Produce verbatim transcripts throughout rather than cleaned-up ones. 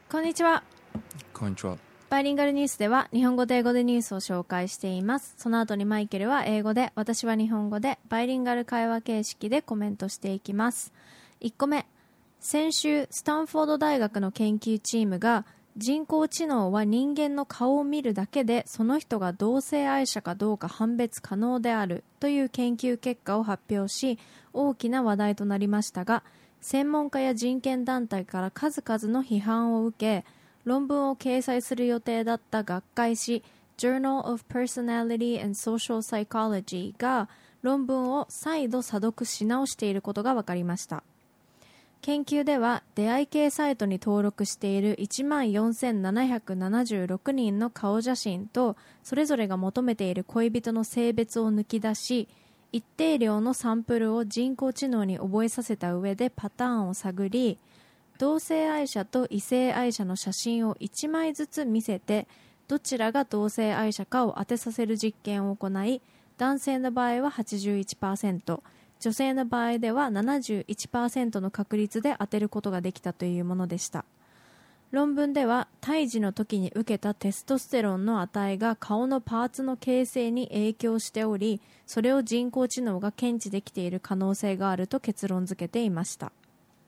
こんにちは。 こんにちは。 バイリンガルニュースでは日本語と英語でニュースを紹介しています。その後にマイケルは英語で、私は日本語でバイリンガル会話形式でコメントしていきます。いっこめ、先週スタンフォード大学の研究チームが人工知能は人間の顔を見るだけでその人が同性愛者かどうか判別可能であるという研究結果を発表し、大きな話題となりましたが、専門家や人権団体から数々の批判を受け、論文を掲載する予定だった学会誌 Journal of Personality and Social Psychology が論文を再度査読し直していることが分かりました。研究では出会い系サイトに登録しているいちまんよんせんななひゃくななじゅうろくにんの顔写真とそれぞれが求めている恋人の性別を抜き出し、一定量のサンプルを人工知能に覚えさせた上でパターンを探り、同性愛者と異性愛者の写真をいちまいずつ見せて、どちらが同性愛者かを当てさせる実験を行い、男性の場合は はちじゅういちパーセント、女性の場合では ななじゅういちパーセント の確率で当てることができたというものでした。論文では胎児の時に受けたテストステロンの値が顔のパーツの形成に影響しており、それを人工知能が検知できている可能性があると結論付けていました。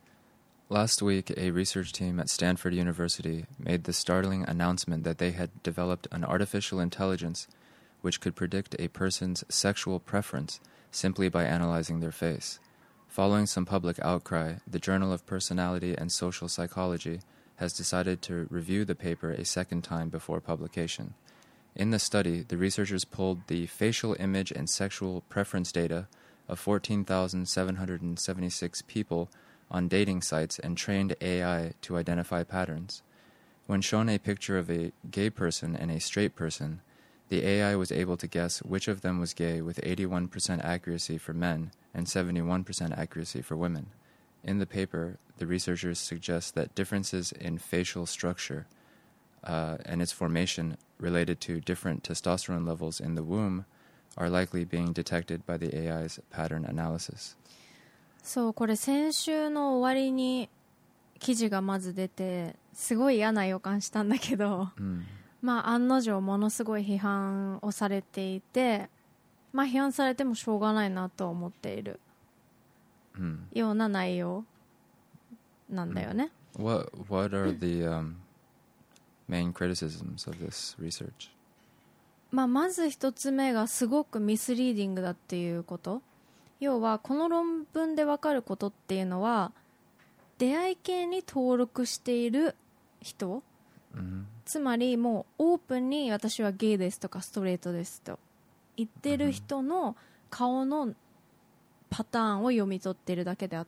Last week, a research team at Stanford University made the startling announcement that they had developed an artificial intelligence which could predict a person's sexual preference simply by analyzing their face. Following some public outcry, the Journal of Personality and Social Psychology has decided to review the paper a second time before publication. In the study, the researchers pulled the facial image and sexual preference data of fourteen thousand seven hundred seventy-six people on dating sites and trained A I to identify patterns. When shown a picture of a gay person and a straight person, the A I was able to guess which of them was gay with eighty-one percent accuracy for men and seventy-one percent accuracy for women. In the paper, the researchers suggest that differences in facial structure uh, and its formation related to different testosterone levels in the womb are likely being detected by the A I's pattern analysis. そう、これ先週の終わりに記事がまず出て、すごい嫌な予感したんだけど、うん、まあ案の定ものすごい批判をされていて、まあ批判されてもしょうがないなと思っている、うん、ような内容なんだよね。 うん、what, what are the、um, main criticisms of this research? まあまず一つ目がすごくミスリーディングだっていうこと。要はこの論文で分かることっていうのは出会い系に登録している人、うん、つまりもうオープンに私はゲイですとかストレートですと言ってる人の顔のパターンを読み取ってるだけであって、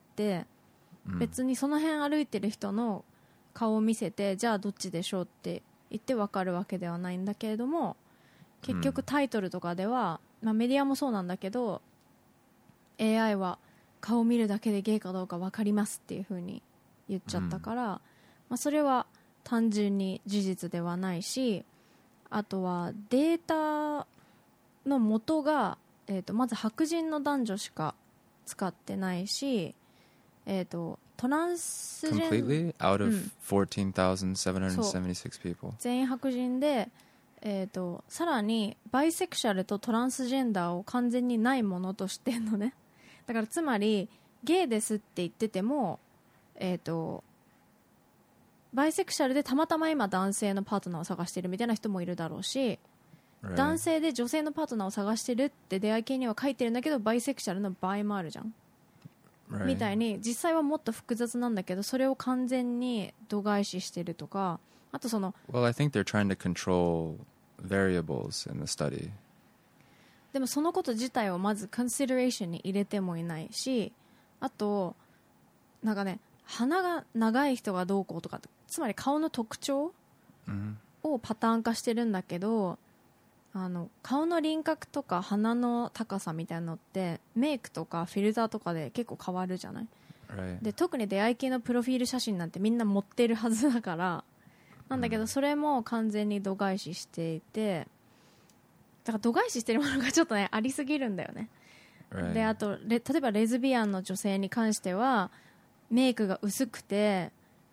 うん、別にその辺歩いてる人の顔を見せてじゃあどっちでしょうって言って分かるわけではないんだけれども、結局タイトルとかでは、まあ、メディアもそうなんだけどエーアイ は顔を見るだけでゲイかどうか分かりますっていう風に言っちゃったから、うんまあ、それは単純に事実ではないし、あとはデータの元が、えーと、まず白人の男女しか使ってないし、えーと、トランスジェン Completely? Out of、うん、fourteen thousand seven hundred seventy-six people? 全員白人で、えーと、さらにバイセクシャルとトランスジェンダーを完全にないものとしてんのね。だからつまりゲイですって言ってても、えーと、バイセクシャルでたまたま今男性のパートナーを探してるみたいな人もいるだろうし、right. 男性で女性のパートナーを探してるって出会い系には書いてるんだけどバイセクシャルの場合もあるじゃん、right. みたいに実際はもっと複雑なんだけどそれを完全に度外視してるとか、あとその Well, I think they're trying to control variables in the study. でもそのこと自体をまず consideration に入れてもいないし、あとなんかね、鼻が長い人がどうこうとか、つまり顔の特徴をパターン化してるんだけど、あの顔の輪郭とか鼻の高さみたいなのってメイクとかフィルターとかで結構変わるじゃない、 right. で特に出会い系のプロフィール写真なんてみんな持ってるはずだからなんだけど、それも完全に度外視していて、だから度外視してるものがちょっとねありすぎるんだよね、right. であと例えばレズビアンの女性に関してはメイクが薄くて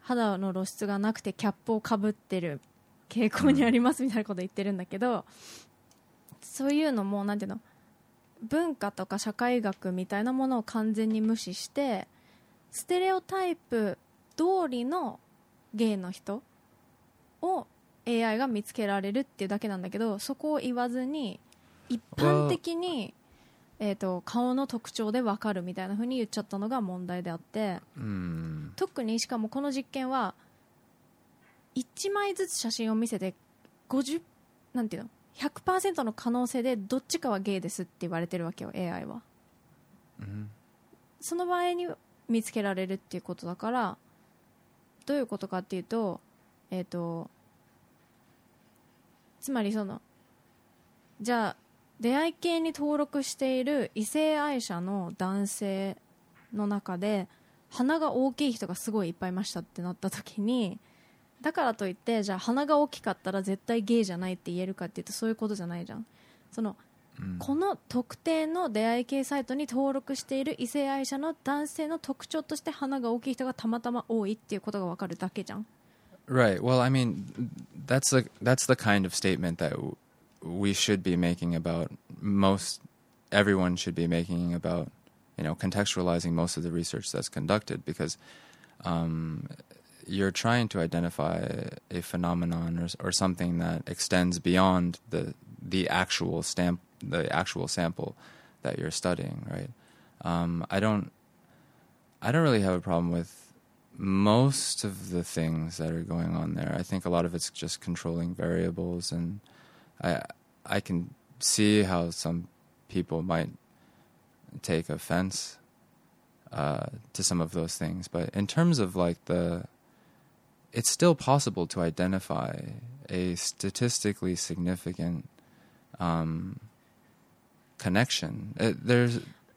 肌の露出がなくてキャップをかぶってる傾向にありますみたいなこと言ってるんだけど、そういうのもなんていうの、文化とか社会学みたいなものを完全に無視してステレオタイプ通りのゲイの人を エーアイ が見つけられるっていうだけなんだけど、そこを言わずに一般的に、えーと、顔の特徴で分かるみたいな風に言っちゃったのが問題であって、 うん、 特にしかもこの実験はいちまいずつ写真を見せてごじゅうなんていうの ひゃくパーセント の可能性でどっちかはゲイですって言われてるわけよ エーアイ は、 うん、 その場合に見つけられるっていうことだから、どういうことかっていうと、えーとつまりそのじゃあ出会い系に登録している異性愛者の男性の中で鼻が大きい人がすごいいっぱいいましたってなった時に、だからといってじゃあ鼻が大きかったら絶対ゲイじゃないって言えるかっていうとそういうことじゃないじゃん。その、うん、この特定の出会い系サイトに登録している異性愛者の男性の特徴として鼻が大きい人がたまたま多いっていうことが分かるだけじゃん。 Right. Well, I mean, that's the that's the kind of statement that w- we should be making about most. Everyone should be making about, you know, contextualizing most of the research that's conducted, because um, you're trying to identify a phenomenon or, or something that extends beyond the the actual stamp, the actual sample that you're studying. Right. Um, I don't. I don't really have a problem with most of the things that are going on there. I think a lot of it's just controlling variables, and I I can see how some people might take offense uh, to some of those things. But in terms of like the, it's still possible to identify a statistically significant um, connection. It, there's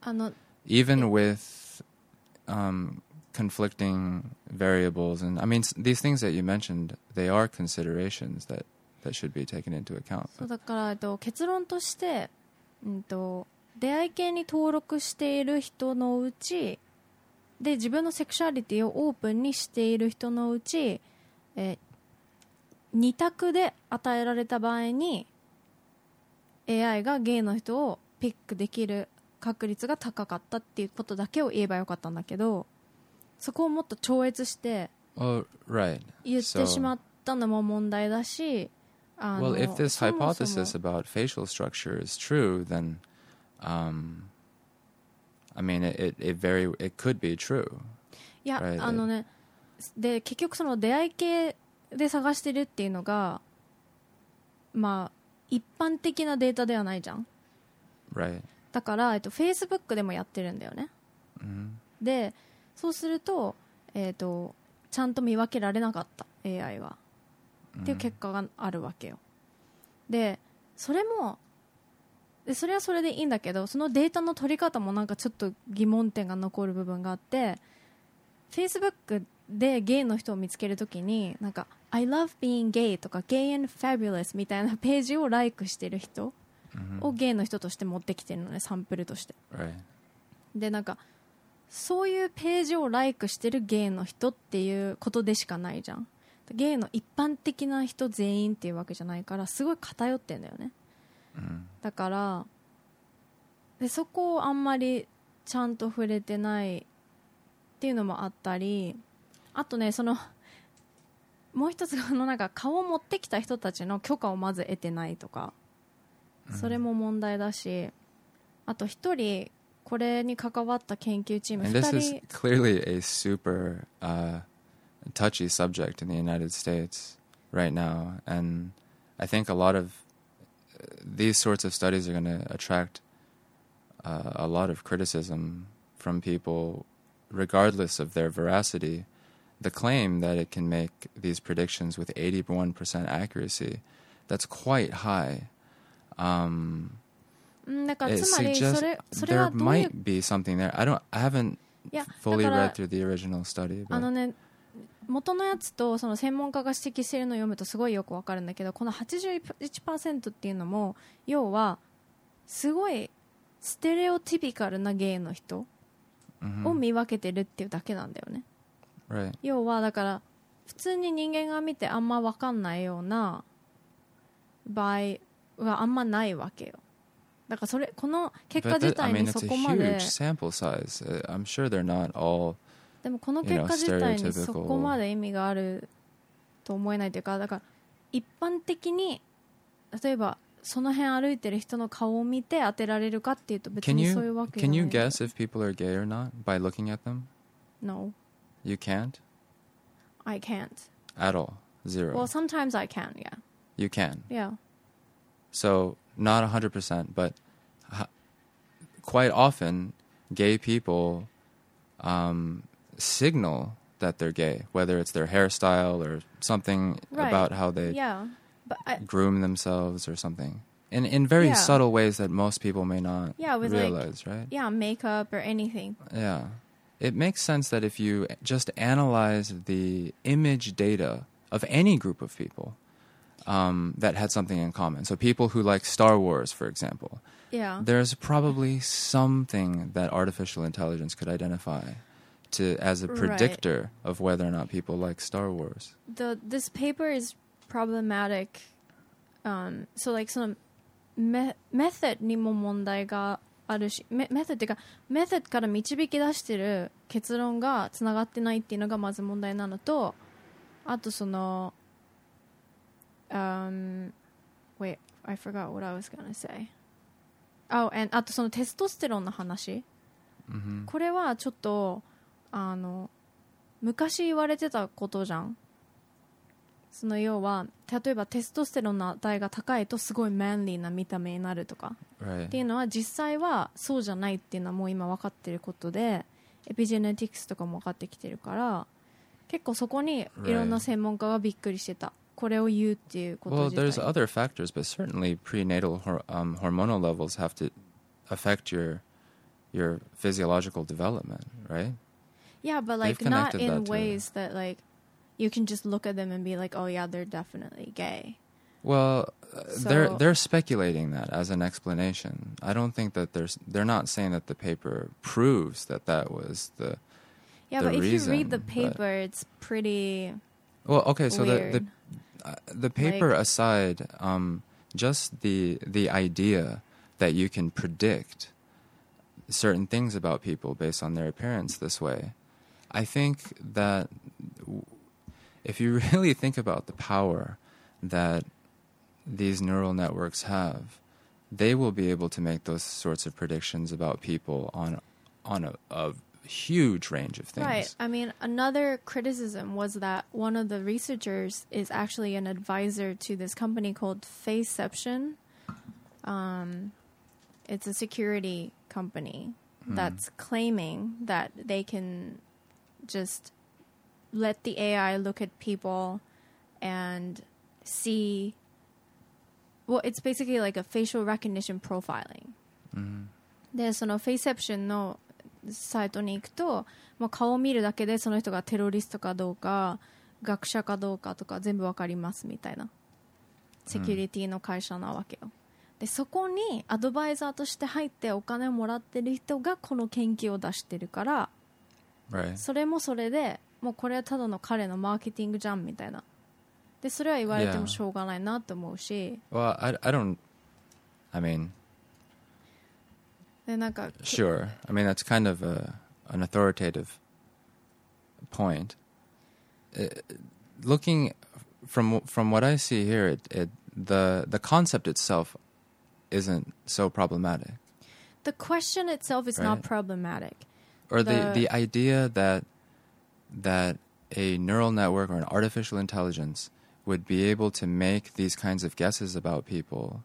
even with um, conflicting variables, and I mean these things that you mentioned, they are considerations that that should be taken into account. そうだから、えっと、結論として、うんと、出会い系に登録している人のうちで自分のセクシュアリティをオープンにしている人のうち、えー、に択で与えられた場合に エーアイ がゲイの人をピックできる確率が高かったっていうことだけを言えばよかったんだけど、そこをもっと超越して言ってしまったのも問題だし、あの Well, if this hypothesis about facial structure is true, then um, I mean, it, it, it very it could be true. いや、right? あのね、で結局その出会い系で探してるっていうのが、まあ一般的なデータではないじゃん。 Right. だから、えっと、Facebook でもやってるんだよね。 Mm-hmm. で、そうすると、えっと、ちゃんと見分けられなかった エーアイ は、mm-hmm. っていう結果があるわけよ。で、それもでそれはそれでいいんだけど、そのデータの取り方もなんかちょっと疑問点が残る部分があって、 Facebook でゲイの人を見つけるときになんか I love being gay とか gay and fabulous みたいなページをライクしてる人をゲイの人として持ってきてるのね、サンプルとして、 right. でなんかそういうページをライクしてるゲイの人っていうことでしかないじゃん。ゲイの一般的な人全員っていうわけじゃないから、すごい偏ってんだよね。だからでそこをあんまりちゃんと触れてないっていうのもあったり、あとね、そのもう一つのなんか顔を持ってきた人たちの許可をまず得てないとか、それも問題だし、あと一人これに関わった研究チーム And this is clearly a super、uh, touchy subject in the United States right now, and I think a lot of these sorts of studies are going to attract uh, a lot of criticism from people, regardless of their veracity. The claim that it can make these predictions with eighty-one percent accuracy, that's quite high. Um, it suggests there might be something there. I don't. I haven't fully read through the original study. But あのね、元のやつとその専門家が指摘しているのを読むとすごいよくわかるんだけど、この はちじゅういちパーセント っていうのも要はすごいステレオティピカルなゲイの人を見分けてるっていうだけなんだよね、 right. 要はだから普通に人間が見てあんま分かんないような場合はあんまないわけよ。だからそれこの結果 But 自 that, I 体 mean, に it's そ a こまで huge sample size. Uh, I'm sure they're not all. でもこの結果自体にそこまで意味があると思えないというか、だから一般的に例えばその辺歩いてる人の顔を見て当てられるかっていうと別 Can に you そういうわけじゃ can ない。 you guess if people are gay or not by looking at them? No, You can't I can't. at all. Zero. Well, sometimes I can, yeah. You can. Yeah. So not one hundred percent, but h- quite often gay people um, signal that they're gay, whether it's their hairstyle or something Right. about how they Yeah. But I, groom themselves or something. In in very Yeah. subtle ways that most people may not Yeah, with, like- realize, right? yeah, makeup or anything. Yeah. It makes sense that if you just analyze the image data of any group of people um, that had something in common, so people who like Star Wars, for example, Yeah. there's probably something that artificial intelligence could identify to as a Right. predictor of whether or not people like Star Wars. The this paper is problematic. Um, so like そのメメソッドにも問題があるし、メメソッドっていうかメソッドから導き出してる結論がつながってないっていうのがまず問題なのと、あとその、um, wait, I forgot what I was gonna say. Oh, and あとそのテストステロンの話。 Mm-hmm. これはちょっとあの昔言われてたことじゃん。その要は例えばテストステロンの値が高いとすごいマンリーな見た目になるとか、 Right. っていうのは実際はそうじゃないっていうのはもう今分かってることで、エピジェネティクスとかも分かってきてるから、結構そこにいろんな専門家がびっくりしてた。これを言うっていうこと Well, 自体。 there's other factors, but certainly prenatal hor- um, hormonal levels have to affect your your physiological development, right? Yeah, but like They've not connected in that to- ways that like you can just look at them and be like, oh yeah, they're definitely gay. Well, uh, they're So- they're speculating that as an explanation. I don't think that there's they're not saying that the paper proves that that was the Yeah, the but if you read the reason, but- paper, it's pretty well. Okay, so the weird. the uh, the paper Like- aside, um, just the the idea that you can predict certain things about people based on their appearance this way, I think that w- if you really think about the power that these neural networks have, they will be able to make those sorts of predictions about people on on a, a huge range of things. right. I mean, another criticism was that one of the researchers is actually an advisor to this company called Faceception. Um, it's a security company that's claiming that they can just let the A I look at people and see. Well, it's basically like a facial recognition profiling. で、その Faceception のサイトに行くと、もう顔を見るだけでその人がテロリストかどうか、学者かどうかとか全部わかりますみたいなセキュリティの会社なわけよ。で、そこにアドバイザーとして入ってお金をもらってる人がこの研究を出してるから、 Right. それもそれでもうこれはただの彼のマーケティングじゃんみたいな。で、それは言われても Yeah. しょうがないなと思うし、 Well, I, I don't. I mean, で、なんか、 sure. I mean, that's kind of a, an authoritative point. Uh, looking from from what I see here, it, it the the concept itself isn't so problematic, the question itself is not Right. problematic. or the, The- the idea that that a neural network or an artificial intelligence would be able to make these kinds of guesses about people.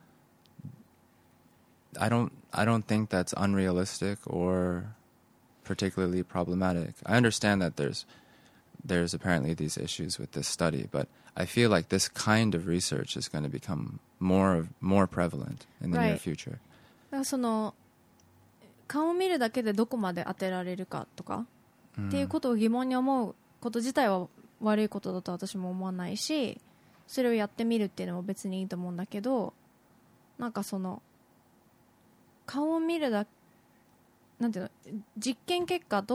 I don't I don't think that's unrealistic or particularly problematic. I understand that there's there's apparently these issues with this study, but I feel like this kind of research is going to become more more prevalent in the near Right. future. だからその顔を見るだけでどこまで当てられるかとか、っていうことを疑問に思うこと自体は悪いことだと私も思わないし、それをやってみるっていうのも別にいいと思うんだけど、なんかその顔を見るだなんていうの、実験結果と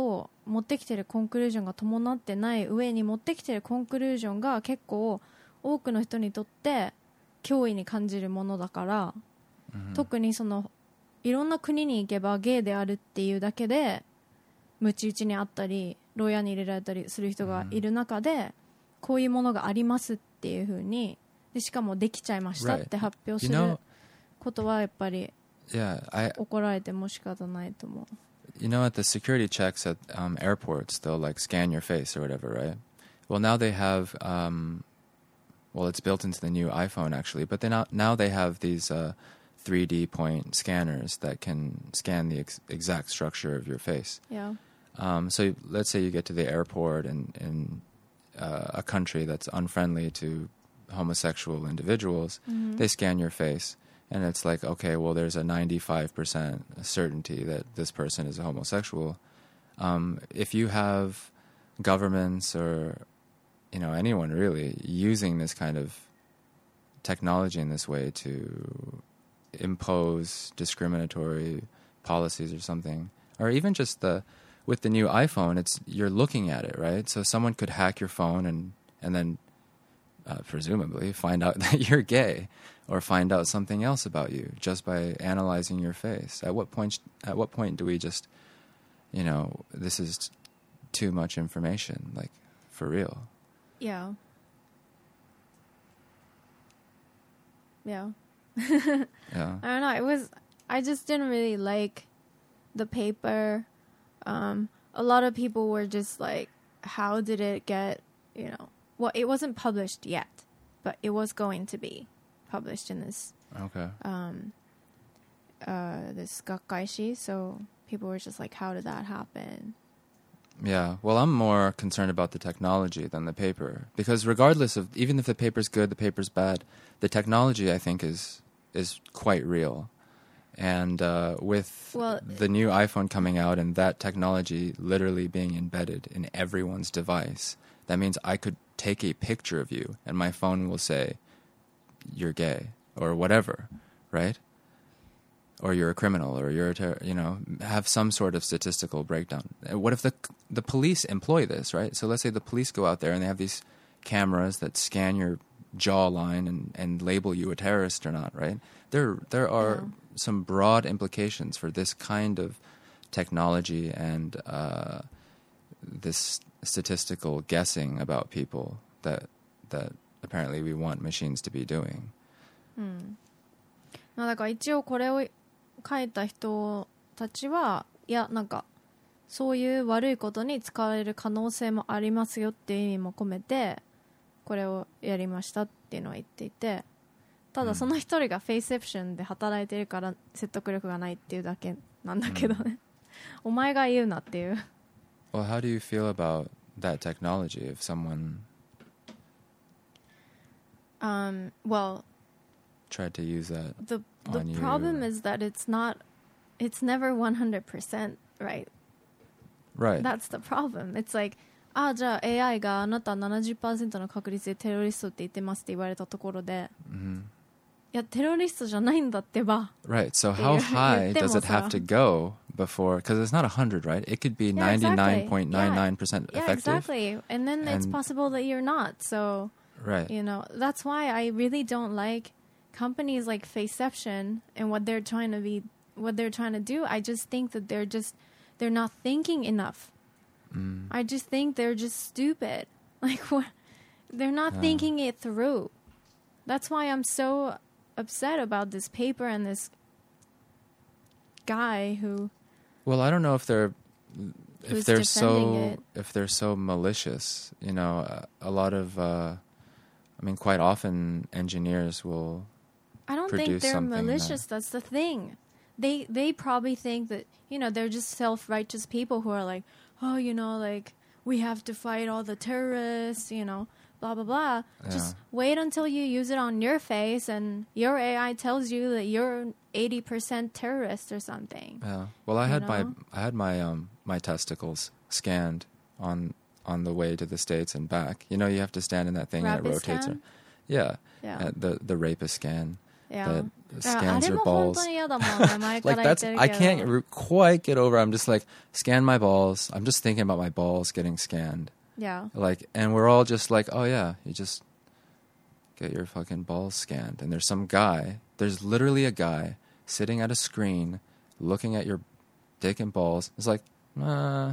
持ってきてるコンクルージョンが伴ってない上に持ってきてるコンクルージョンが結構多くの人にとって脅威に感じるものだから、 Mhm. 特にそのいろんな国に行けばゲイであるっていうだけでムチ打ちにあったり牢屋に入れられたりする人がいる中で、こういうものがありますっていう風にでしかもできちゃいましたって発表す You know- ることはやっぱり Yeah, I 怒られても仕方ないと思う。 you know at the security checks at um, airports they'll like scan your face or whatever, right? Well, now they have um, well, it's built into the new iPhone actually, but they now now they have these uh, three D point scanners that can scan the ex- exact structure of your face. Yeah. Um, so let's say you get to the airport in, in uh, a country that's unfriendly to homosexual individuals, Mhm. they scan your face, and it's like, okay, well, there's a ninety-five percent certainty that this person is a homosexual. Um, if you have governments or, you know, anyone really using this kind of technology in this way to impose discriminatory policies or something, or even just the with the new iPhone, it's you're looking at it, right? So someone could hack your phone and and then uh, presumably find out that you're gay, or find out something else about you just by analyzing your face. At what point? At what point do we just, you know, this is too much information, like for real? Yeah. Yeah. Yeah. I don't know. It was. I just didn't really like the paper. Um, a lot of people were just like, "How did it get?" You know, well, it wasn't published yet, but it was going to be published in this Okay. um, uh, this gakkaishi. So people were just like, "How did that happen?" Yeah, well, I'm more concerned about the technology than the paper, because regardless of, even if the paper's good, the paper's bad, the technology, I think, is is quite real. And uh, with Well, the new iPhone coming out and that technology literally being embedded in everyone's device, that means I could take a picture of you and my phone will say, you're gay, or whatever, right? Or you're a criminal, or you're a ter- you know, have some sort of statistical breakdown. What if the the police employ this, right? So let's say the police go out there and they have these cameras that scan your jawline and, and label you a terrorist or not, right? There there are Yeah. some broad implications for this kind of technology and uh, this statistical guessing about people that that apparently we want machines to be doing. うん。まあだから一応これを書いた人たちはいやなんかそういう悪いことに使われる可能性もありますよっていう意味も込めてこれをやりましたっていうのは言っていて、ただその一人がフェイセプションで働いてるから説得力がないっていうだけなんだけどね、お前が言うなっていう。 Well, how do you feel about that technology if someone um, well tried to use that the the on you? problem is that it's not it's never one hundred percent right. Right. That's the problem. It's like ああじゃあ エーアイ があなた ななじゅっパーセント の確率でテロリストって言ってますって言われたところで、 Mhm. いやテロリストじゃないんだってば。 Right. So how high does it have to go before? Because it's not one hundred, right? It could be Yeah, exactly. ninety-nine point nine nine percent Yeah, effective. exactly. And then it's And- possible that you're not. So, Right. you know, that's why I really don't like companies like Faceception and what they're trying to be, what they're trying to do. I just think that they're just, they're not thinking enough. Mm. I just think they're just stupid. Like, what? They're not Yeah. thinking it through. That's why I'm so upset about this paper and this guy who. Well, I don't know if they're if Who's they're defending so it. if they're so malicious. You know, a, a lot of uh, I mean, quite often engineers will. I don't think produce they're something malicious. That's the thing. They they probably think that, you know, they're just self-righteous people who are like, oh, you know, like we have to fight all the terrorists, you know, blah blah blah. Just Yeah. wait until you use it on your face and your A I tells you that you're eighty percent terrorist or something. Yeah. Well, I You had my know? I had my um my testicles scanned on on the way to the States and back. You know, you have to stand in that thing and it Rapid rotates. scan? Yeah. Yeah. Uh, the the rapist scan. Yeah. that だからあ scans れ your も本 balls. 当に嫌だもんね。前か Like ら言っ that's てるけど。 I can't re- quite get over. I'm just like scan my balls. I'm just thinking about my balls getting scanned. Yeah. Like, and we're all just like, oh yeah, you just get your fucking balls scanned. And there's some guy. There's literally a guy sitting at a screen, looking at your dick and balls. It's like, uh,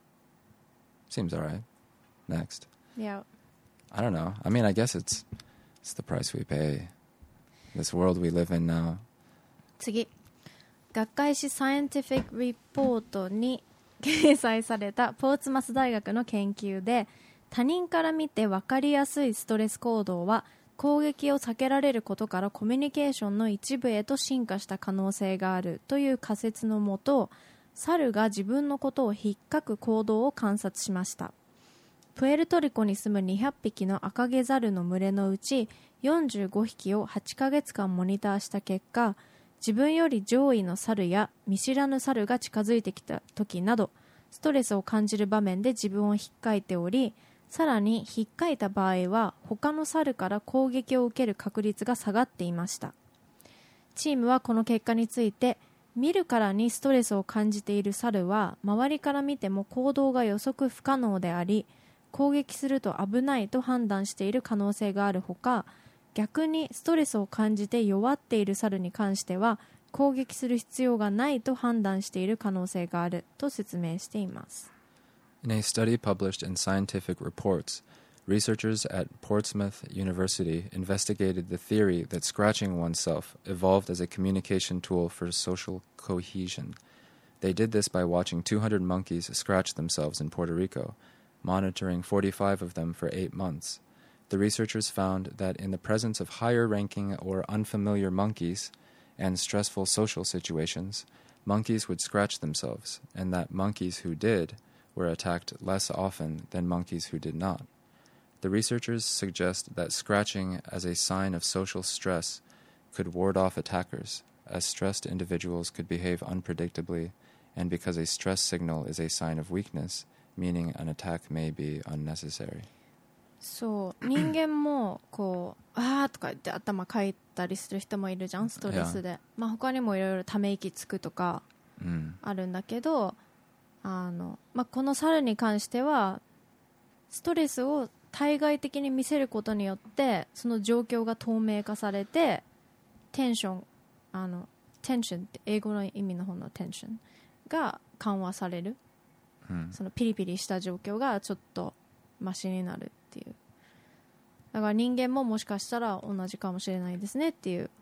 seems alright. Next. Yeah. I don't know. I mean, I guess it's it's the price we pay. This world we live in now. 次。学会誌サイエンティフィック・リポートに掲載されたポーツマス大学の研究で、他人から見て分かりやすいストレス行動は攻撃を避けられることからコミュニケーションの一部へと進化した可能性があるという仮説のもと、猿が自分のことをひっかく行動を観察しました。プエルトリコに住むにひゃっぴきのアカゲザルの群れのうちよんじゅうごひきをはちかげつかんモニターした結果、自分より上位の猿や見知らぬ猿が近づいてきた時などストレスを感じる場面で自分をひっかいており、さらにひっかいた場合は他の猿から攻撃を受ける確率が下がっていました。チームはこの結果について、見るからにストレスを感じている猿は周りから見ても行動が予測不可能であり、攻撃すると危ないと判断している可能性があるほか、逆にストレスを感じて弱っている猿に関しては攻撃する必要がないと判断している可能性があると説明しています。 In a study published in Scientific Reports, researchers at Portsmouth University investigated the theory that scratching oneself evolved as a communication tool for social cohesion. They did this by watching two hundred monkeys scratch themselves in Puerto Rico, monitoring forty-five of them for eight months. The researchers found that in the presence of higher-ranking or unfamiliar monkeys and stressful social situations, monkeys would scratch themselves, and that monkeys who did were attacked less often than monkeys who did not. The researchers suggest that scratching as a sign of social stress could ward off attackers, as stressed individuals could behave unpredictably, and because a stress signal is a sign of weakness, meaning an attack may be unnecessary. そう人間もこうあーとか言って頭かいたりする人もいるじゃん、ストレスで、まあ、他にもいろいろため息つくとかあるんだけど、あの、まあ、この猿に関してはストレスを対外的に見せることによってその状況が透明化されて、テンションあのテンションって英語の意味の方のテンションが緩和される、うん、そのピリピリした状況がちょっとマシになるっていう。だから人間ももしかしたら同じかもしれないですねっていう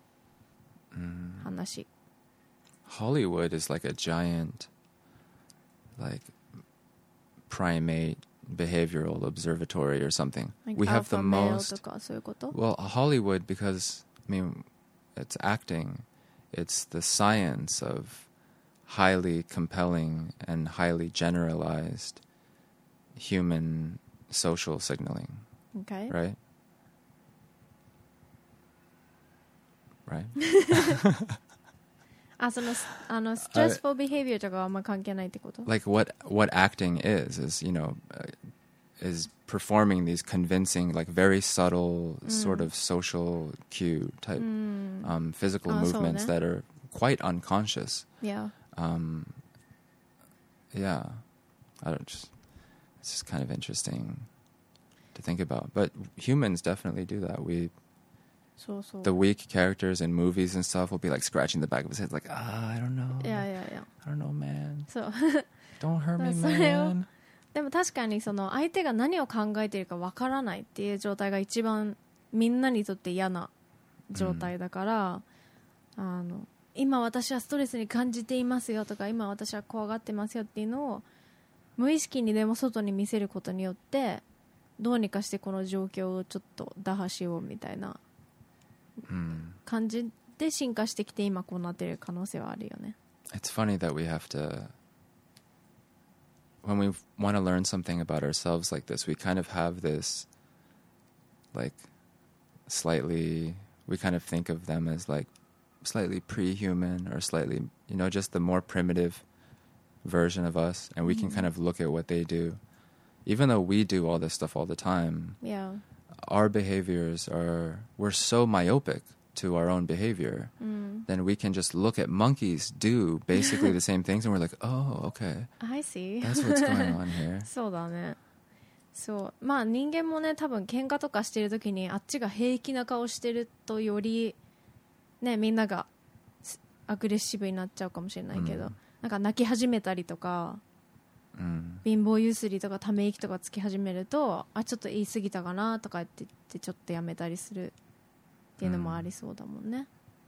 話。 Hollywood is like a giant like primate behavioral observatory or something. Like we have the alpha male most とかそういうこと? Well, Hollywood because I mean it's acting. It's the science of highly compelling and highly generalized human social signaling. Okay. Right? Right? あ、そのあの stressful behavior とかはあんま関係ないってこと? Like what what acting is is, you know, uh, is performing these convincing, like very subtle mm. sort of social cue type mm. um, physical ah, movements that are quite unconscious. Yeah. Um, yeah. I don't just, it's just kind of interesting to think about. But humans definitely do that. We, so, so. the weak characters in movies and stuff will be like scratching the back of his head, like, ah, I don't know. Yeah, yeah, yeah. I don't know, man. So. Don't hurt me, man. でも確かにその相手が何を考えているかわからないっていう状態が一番みんなにとって嫌な状態だから、うん、あの今私はストレスに感じていますよとか今私は怖がってますよっていうのを無意識にでも外に見せることによってどうにかしてこの状況をちょっと打破しようみたいな感じで進化してきて今こうなってる可能性はあるよね。 It's funny that we have to when we want to learn something about ourselves like this, we kind of have this, like, slightly, we kind of think of them as, like, slightly pre-human or slightly, you know, just the more primitive version of us. And we mm-hmm. can kind of look at what they do. Even though we do all this stuff all the time, yeah, our behaviors are, we're so myopic to our own behavior, うん then we can just look at monkeys do basically the same things and we're like, oh, okay, I see that's what's going on here. そうだね。そうまあ人間もね多分喧嘩とかしてる時にあっちが平気な顔してるとよりねみんながアグレッシブになっちゃうかもしれないけど、 うんなんか泣き始めたりとか、 うん、 貧乏ゆすりとかため息とかつき始めるとあちょっと言い過ぎたかなとか言って言ってちょっとやめたりするっていうのもありそうだもんね、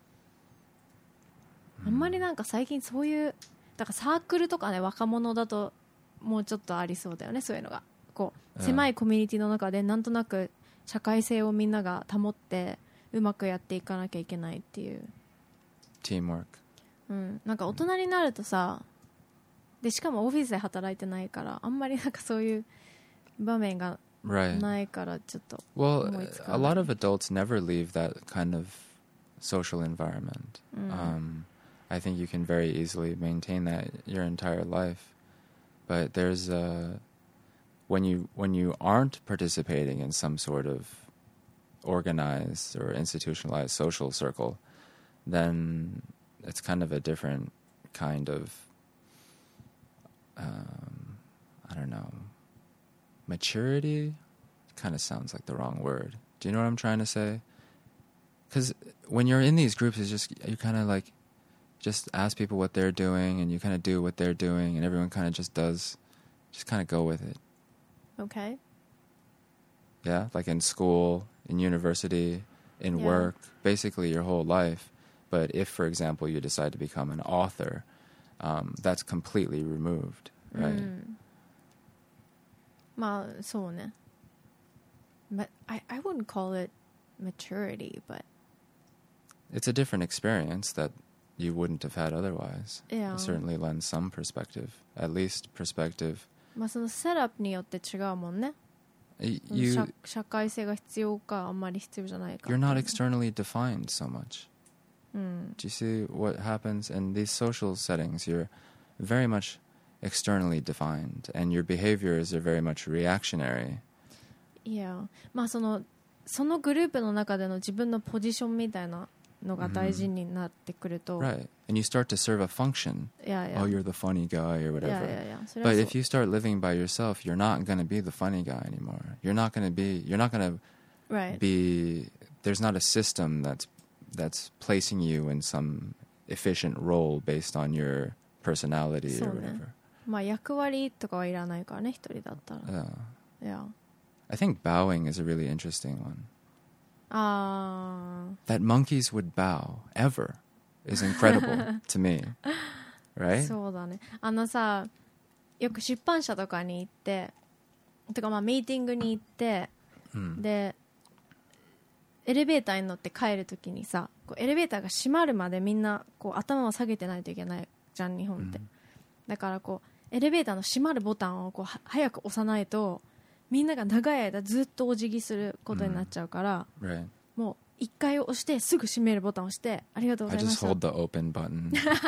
うん、あんまりなんか最近そういうだからサークルとかね若者だともうちょっとありそうだよねそういうのがこう狭いコミュニティの中でなんとなく社会性をみんなが保ってうまくやっていかなきゃいけないっていう Teamwork、 うん、なんか大人になるとさでしかもオフィスで働いてないからあんまりなんかそういう場面が right. ないからちょっと Well, 思いつかない a lot of adults never leave that kind of social environment. Mm. Um, I think you can very easily maintain that your entire life. But there's a when you when you aren't participating in some sort of organized or institutionalized social circle, then it's kind of a different kind of um, I don't know, maturity. Kind of sounds like the wrong word. Do you know what I'm trying to say? Because when you're in these groups, it's just you kind of like just ask people what they're doing, and you kind of do what they're doing, and everyone kind of just does, just kind of go with it. Okay. Yeah, like in school, in university, in Yeah. work, basically your whole life. But if, for example, you decide to become an author, um, that's completely removed, right? うんまあそうね But I, I wouldn't call it maturity, but It's a different experience that you wouldn't have had otherwise. Yeah. It certainly lends some perspective, at least perspective. まあそのセラプによって違うもんね Y- 社 You, 社会性が必要かあんまり必要じゃないか you're not externally defined so much. うん Do you see what happens in these social settings? You're very much externally defined, and your behaviors are very much reactionary. いやまあそのそのグループの中での自分のポジションみたいなのが大事になってくると、 Right. And you start to serve a function. いやいや Oh, you're the funny guy or いや whatever. いやいやそれは But そう if you start living by yourself, you're not going to be the funny guy anymore. You're not going to be, you're not going to right. be, there's not a system that's, that's placing you in some efficient role based on your personality or そうね whatever. まあ役割とかはいらないからね一人だったら Uh, いや I think bowing is a really interesting one. あ That monkeys would bow ever is incredible to me. あ Right? そうだねあのさよく出版社とかに行ってとかまあミーティングに行って、 Mm. でエレベーターに乗って帰るときにさこうエレベーターが閉まるまでみんなこう頭を下げてないといけないじゃん日本って、 うんだからこうエレベーターの閉まるボタンをこうは早く押さないとみんなが長い間ずっとお辞儀することになっちゃうから、 Right. もう一回押してすぐ閉めるボタンを押してありがとうご I ざいま just した hold the open button.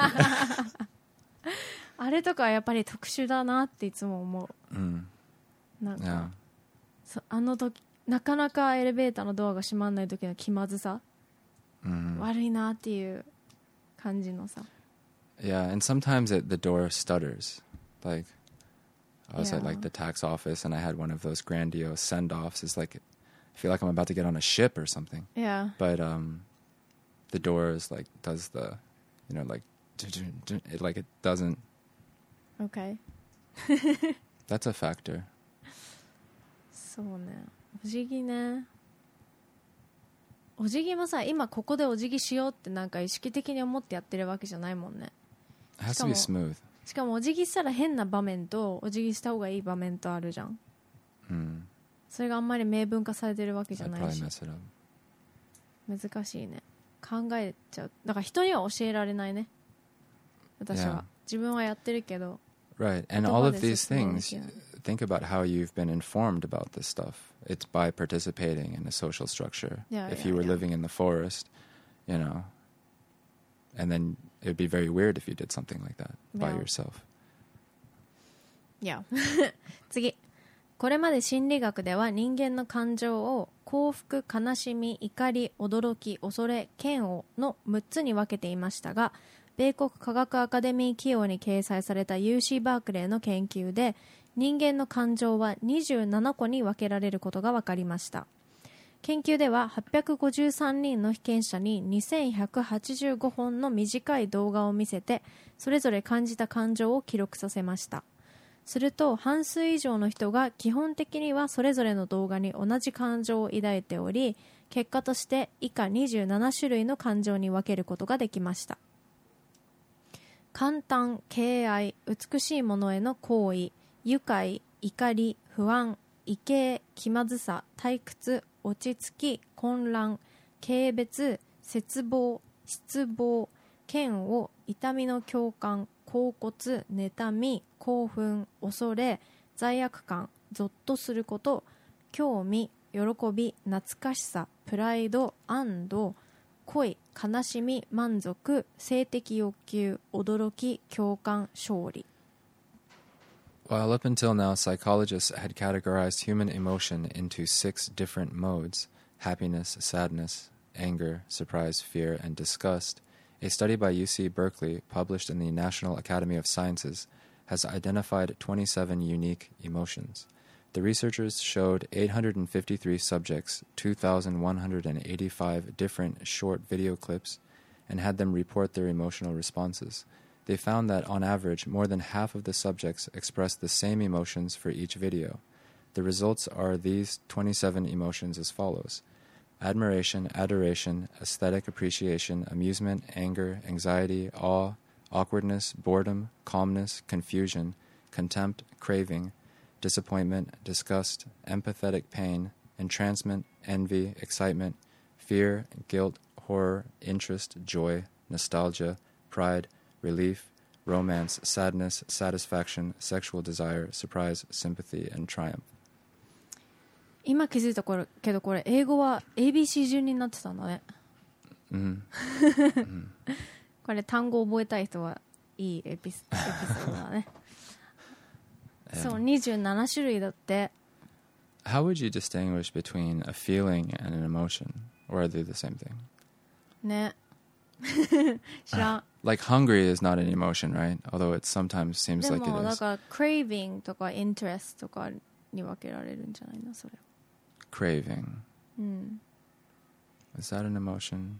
あれとかはやっぱり特殊だなっていつも思 Mm. うなんか、 Yeah. そあの時なかなかエレベーターのドアが閉まらない時の気まずさ、 Mm. 悪いなっていう感じのさ Yeah, and sometimes it, the door stutters. Like, I was at Yeah. like the tax office and I had one of those grandiose send-offs. It's like, I feel like I'm about to get on a ship or something. Yeah. But um, the door is like, does the, you know, like, it like it doesn't. Okay. That's a factor. そうねお辞儀ねお辞儀もさ今ここでお辞儀しようってなんか意識的に思ってやってるわけじゃないもんね It has to be smooth. しかもお辞儀したら変な場面とお辞儀した方がいい場面とあるじゃん Mm. それがあんまり明文化されてるわけじゃ I'd ない probably し mess it up. 難しいね考えちゃうだから人には教えられないね私は、 Yeah. 自分はやってるけど Right, and 言 all 葉 of で these 説明で things, きない think about how you've been informed about this stuff. It's by participating in a social structure. Yeah, if yeah, you were yeah. living in the forest, you know, and then it would be very weird if you did something like that by Yeah. yourself. いや次これまで心理学では人間の感情を幸福、悲しみ、怒り、驚き、恐れ、嫌悪のむっつに分けていましたが、米国科学アカデミー紀要に掲載された ユーシー バークレーの研究で、人間の感情はにじゅうななこに分けられることが分かりました。研究でははっぴゃくごじゅうさんにんの被験者ににせんひゃくはちじゅうごほんの短い動画を見せて、それぞれ感じた感情を記録させました。すると半数以上の人が基本的にはそれぞれの動画に同じ感情を抱いており、結果として以下にじゅうななしゅるいの感情に分けることができました。簡単、敬愛、美しいものへの好意、愉快、怒り、不安、畏敬、気まずさ、退屈、落ち着き、混乱、軽蔑、絶望、失望、嫌悪、痛みの共感、恍惚、妬み、興奮、恐れ、罪悪感、ゾッとすること、興味、喜び、懐かしさ、プライド、安堵、恋、悲しみ、満足、性的欲求、驚き、共感、勝利。 While up until now, psychologists had categorized human emotion into six different modes: happiness, sadness, anger, surprise, fear, and disgust, a study by U C Berkeley, published in the National Academy of Sciences, has identified twenty-seven unique emotions. The researchers showed eight hundred fifty-three subjects two thousand one hundred eighty-five different short video clips and had them report their emotional responses. They found that, on average, more than half of the subjects expressed the same emotions for each video. The results are these twenty-seven emotions as follows: admiration, adoration, aesthetic appreciation, amusement, anger, anxiety, awe, awkwardness, boredom, calmness, confusion, contempt, craving, disappointment, disgust, empathetic pain, entrancement, envy, excitement, fear, guilt, horror, interest, joy, nostalgia, pride, relief, romance, sadness, satisfaction, sexual desire, surprise, sympathy, and triumph. 今気づいたこれけど、これ英語は エービーシー 順になってたんだね。うん。これ単語覚えたい人はいいエピス、エピソードだね。そう、にじゅうななしゅるいだって。 How would you distinguish between a feeling and an emotion? Or are they the same thing? ね。知らん。 Like hungry is not an emotion, right? Although it sometimes seems like it is. でもだから craving とか interest とかに分けられるんじゃないのそれ。 Craving. うん。 Is that an emotion?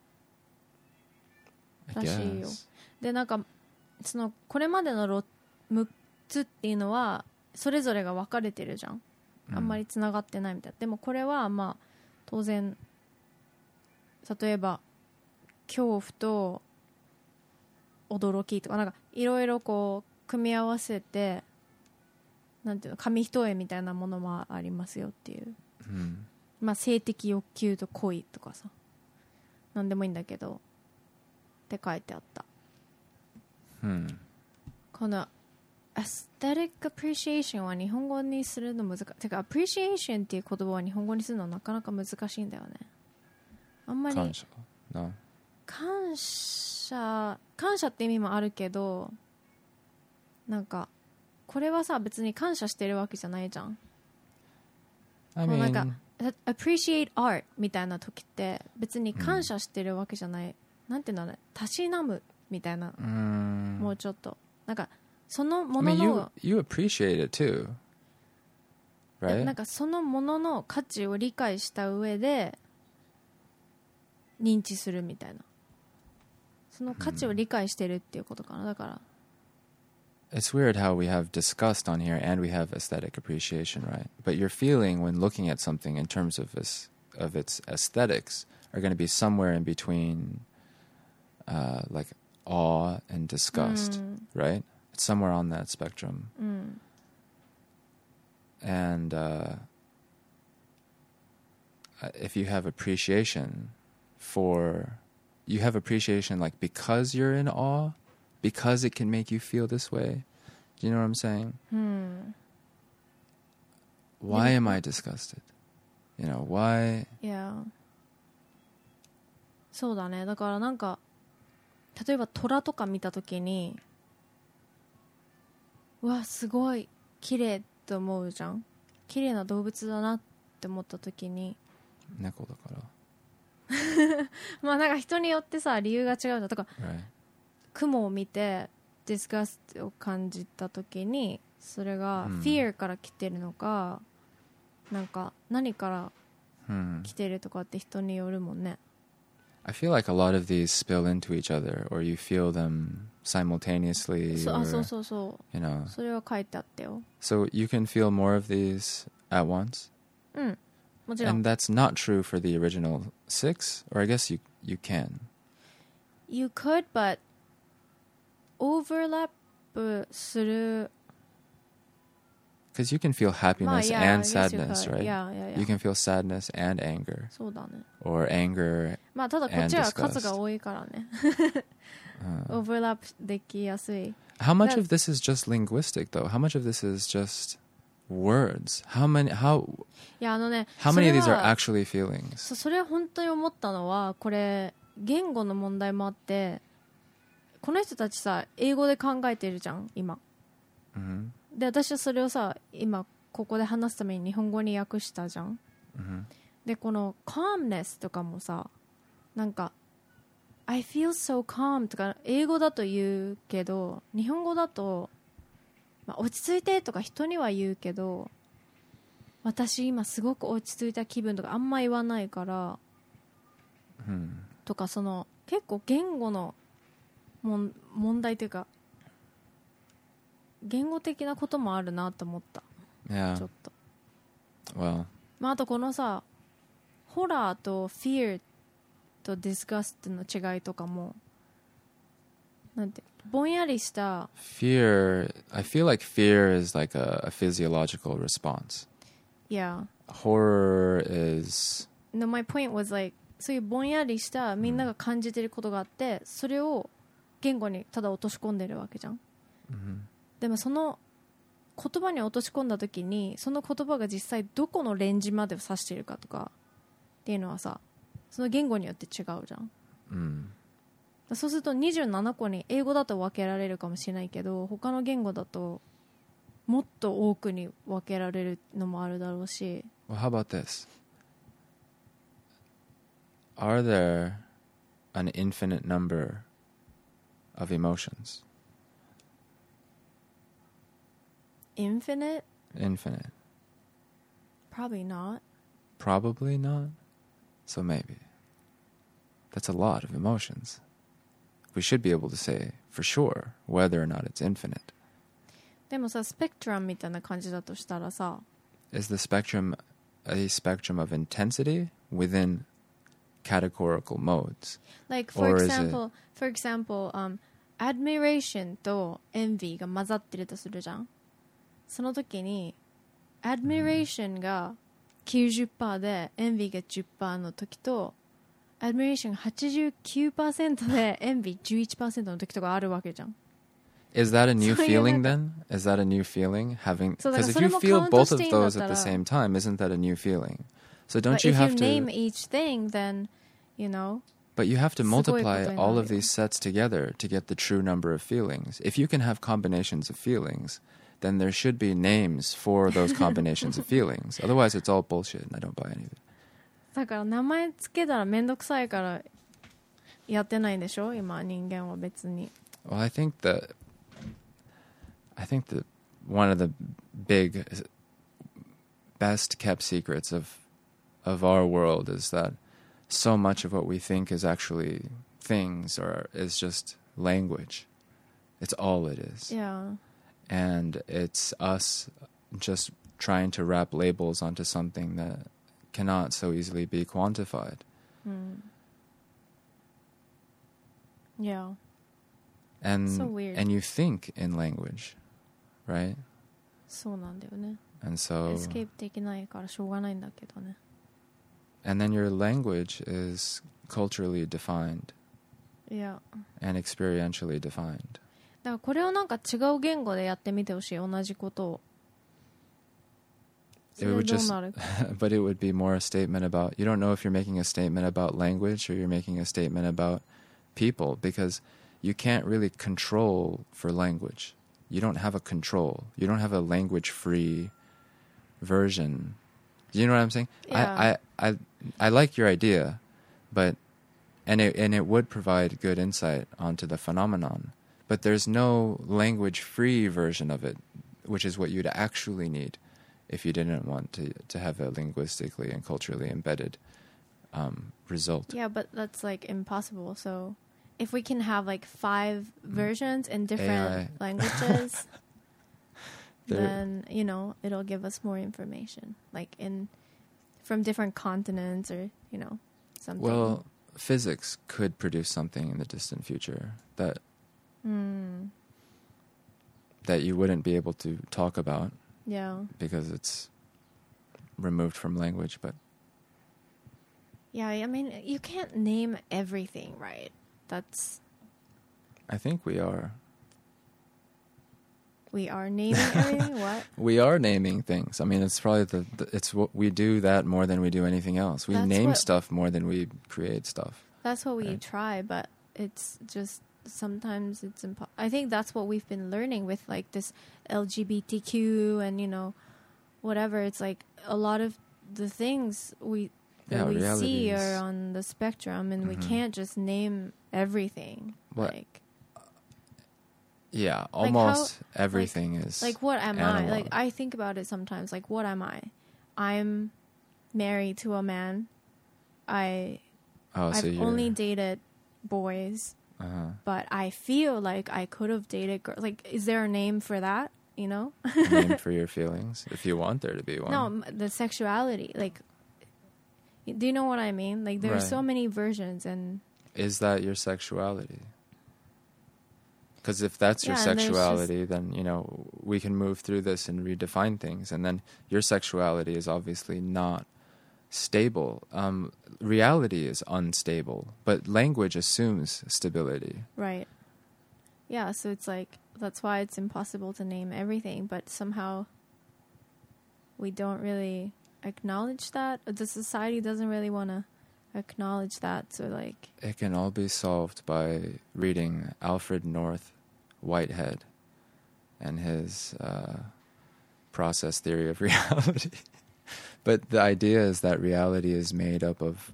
I らしいよ。 guess. でなんかそのこれまでのろむっつっていうのはそれぞれが分かれてるじゃん。あんまりつながってないみたいな。でもこれはまあ当然例えば恐怖と驚きとかなんかいろいろこう組み合わせてなんていうの紙一重みたいなものもありますよっていう、うん、まあ性的欲求と恋とかさなんでもいいんだけどって書いてあった、うん、この aesthetic appreciation は日本語にするの難しいてか appreciation っていう言葉は日本語にするのなかなか難しいんだよね。あんまり感謝、no. 感謝感謝って意味もあるけどなんかこれはさ別に感謝してるわけじゃないじゃん。I mean... なんか appreciate art みたいな時って別に感謝してるわけじゃない、うん、なんていうんだろうたしなむみたいな、うん、もうちょっとなんかそのものの I mean, you, you appreciate it too, right? なんかそのものの価値を理解した上で認知するみたいなその価値を理解してるっていうことかな。だから It's weird how we have disgust on here and we have aesthetic appreciation, right? But your feeling when looking at something in terms of this, of its aesthetics are going to be somewhere in between uh, like awe and disgust, mm. right? It's somewhere on that spectrum. Mm. And uh, if you have appreciation for, you have appreciation like because you're in awe, because it can make you feel this way. Do you know what I'm saying? Hmm. Why am I disgusted? You know, why? Yeah. そうだね。だからなんか例えば虎とか見たときにうわすごい綺麗って思うじゃん。 綺麗な動物だなって思った時に、 猫だから。 まあなんか人によってさ理由が違うのとか、 Right. 雲を見てディスガストを感じた時にそれがうん fear から来てるのか、なんか何から Hmm. 来てるとかって人によるもんね。 I feel like a lot of these spill into each other, or you feel them simultaneously, そ or, あそうそうそ you know. う、それは書いてあったよ。 So you can feel more of these at once? うん、もちろん。 And that's not true for the original six, or I guess you you can. You could, but overlap する。 Because you can feel happiness yeah, I and guess you sadness, could. right? Yeah, yeah, yeah. You can feel sadness and anger, そうだね。 or anger. まあただこっちは And disgust. 数が多いからね。 Uh, オーバーラップできやすい。 how much That- of this is just linguistic, though? How much of this is just words? How many? How いやあのね、 how そ many れ of these are は actually feelings? そそれ本当に思ったのは、これ言語の問題もあって、この人たちさ英語で考えてるじゃん今。 Mm-hmm. で私はそれをさ今ここで話すために日本語に訳したじゃん。 Mm-hmm. でこの calmness とかもさ、なんか I feel so calm とか英語だと言うけど、日本語だと、まあ、落ち着いてとか人には言うけど、私今すごく落ち着いた気分とかあんま言わないから、 Hmm. とかその結構言語のもん問題というか言語的なこともあるなと思った。 Yeah. ちょっと、 Well, まあ、あとこのさホラーと fear と disgust の違いとかもなんてぼんやりした fear. I feel like fear is like a, a physiological response. Yeah Horror is no, my point was like そういうぼんやりしたみんなが感じてることがあって、それを言語にただ落とし込んでるわけじゃん。 Mhm. でもその言葉に落とし込んだ時にその言葉が実際どこのレンジまでを指しているかとかっていうのはさ、その言語によって違うじゃん。 Mm. そうするとにじゅうななこに英語だと分けられるかもしれないけど、他の言語だともっと多くに分けられるのもあるだろうし。 Well, how about this? Are there an infinite number of emotions? Infinite? Infinite. Probably not. Probably not. So maybe. That's a lot of emotions. We should be able to say for sure whether or not it's infinite. でもさ、スペクトラムみたいな感じだとしたらさ、 Is the spectrum a spectrum of intensity within categorical modes? like for Or is it- example, for example, um, admiration と envy が混ざってるとするじゃん。その時に admiration が きゅうじゅっパーセント で envy が じゅっパーセント の時と admiration が はちじゅうきゅうパーセント で envy じゅういちパーセント の時とかあるわけじゃん。 Is that a new So you're feeling like- then? Is that a new feeling? Having So because like, if you それも feel カウント both し of ていいんだ those ったら、 at the same time, isn't that a new feeling? So don't But you if have you to? name each thing, then, you know, But you have to すごいことに multiply なる all of よ。 these sets together to get the true number of feelings. If you can have combinations of feelings, then there should be names for those combinations of feelings. Otherwise, it's all bullshit, and I don't buy any of it. だから名前つけたらめんどくさいからやってないんでしょ今人間は別に。 Well, I think that I think that one of the big, best kept secrets of of our world is that so much of what we think is actually things or is just language. It's all it is. Yeah. And it's us just trying to wrap labels onto something that cannot so easily be quantified. うん。Yeah. And So weird. and you think in language, right? そうなんだよね。 And so エスケープできないからしょうがないんだけどね。 and then your language is culturally defined いや。 and experientially defined. だからこれをなんか違う言語でやってみてほしい、同じことを。 It would それ just どうなる but it would be more a statement about you don't know if you're making a statement about language or you're making a statement about people because you can't really control for language. You don't have a control. You don't have a language free version. Do you know what I'm saying? Yeah. I, I, I, I like your idea, but and it and it would provide good insight onto the phenomenon. But there's no language-free version of it, which is what you'd actually need if you didn't want to to have a linguistically and culturally embedded um, result. Yeah, but that's like impossible. So if we can have like five versions in different A I. languages, There- then you know it'll give us more information, like in from different continents or you know something. Well, physics could produce something in the distant future that Mm, that you wouldn't be able to talk about yeah, because it's removed from language. But yeah. I mean, you can't name everything, right? That's I think we are. we are naming everything. What? We are naming things. I mean, it's probably the, the it's what we do that more than we do anything else. We That's name what- stuff more than we create stuff. That's what we Right. try, but it's just sometimes it's impo- I think that's what we've been learning with like this L G B T Q and you know whatever. It's like a lot of the things we that Yeah, we see realities. are on the spectrum, and we Mhm. can't just name everything. What- Like Yeah, how- almost everything is like what am I? analog. Like I think about it sometimes. Like what am I? I'm married to a man. I Oh, so I've you're only dated boys. uh-huh. But I feel like I could have dated girls. Like, is there a name for that? You know? name for your feelings if you want there to be one. No, m- the sexuality. Like, y- do you know what I mean? Like, there are Right. so many versions, and Is that your sexuality? Because if that's your Yeah, and there's sexuality, then, you know, we can move through this and redefine things. And then your sexuality is obviously not stable. Um, reality is unstable, but language assumes stability. right. Yeah, so it's like, that's why it's impossible to name everything, but somehow we don't really acknowledge that. The society doesn't really want to acknowledge that. So, like, It can all be solved by reading Alfred North Whitehead and his uh, process theory of reality. But the idea is that reality is made up of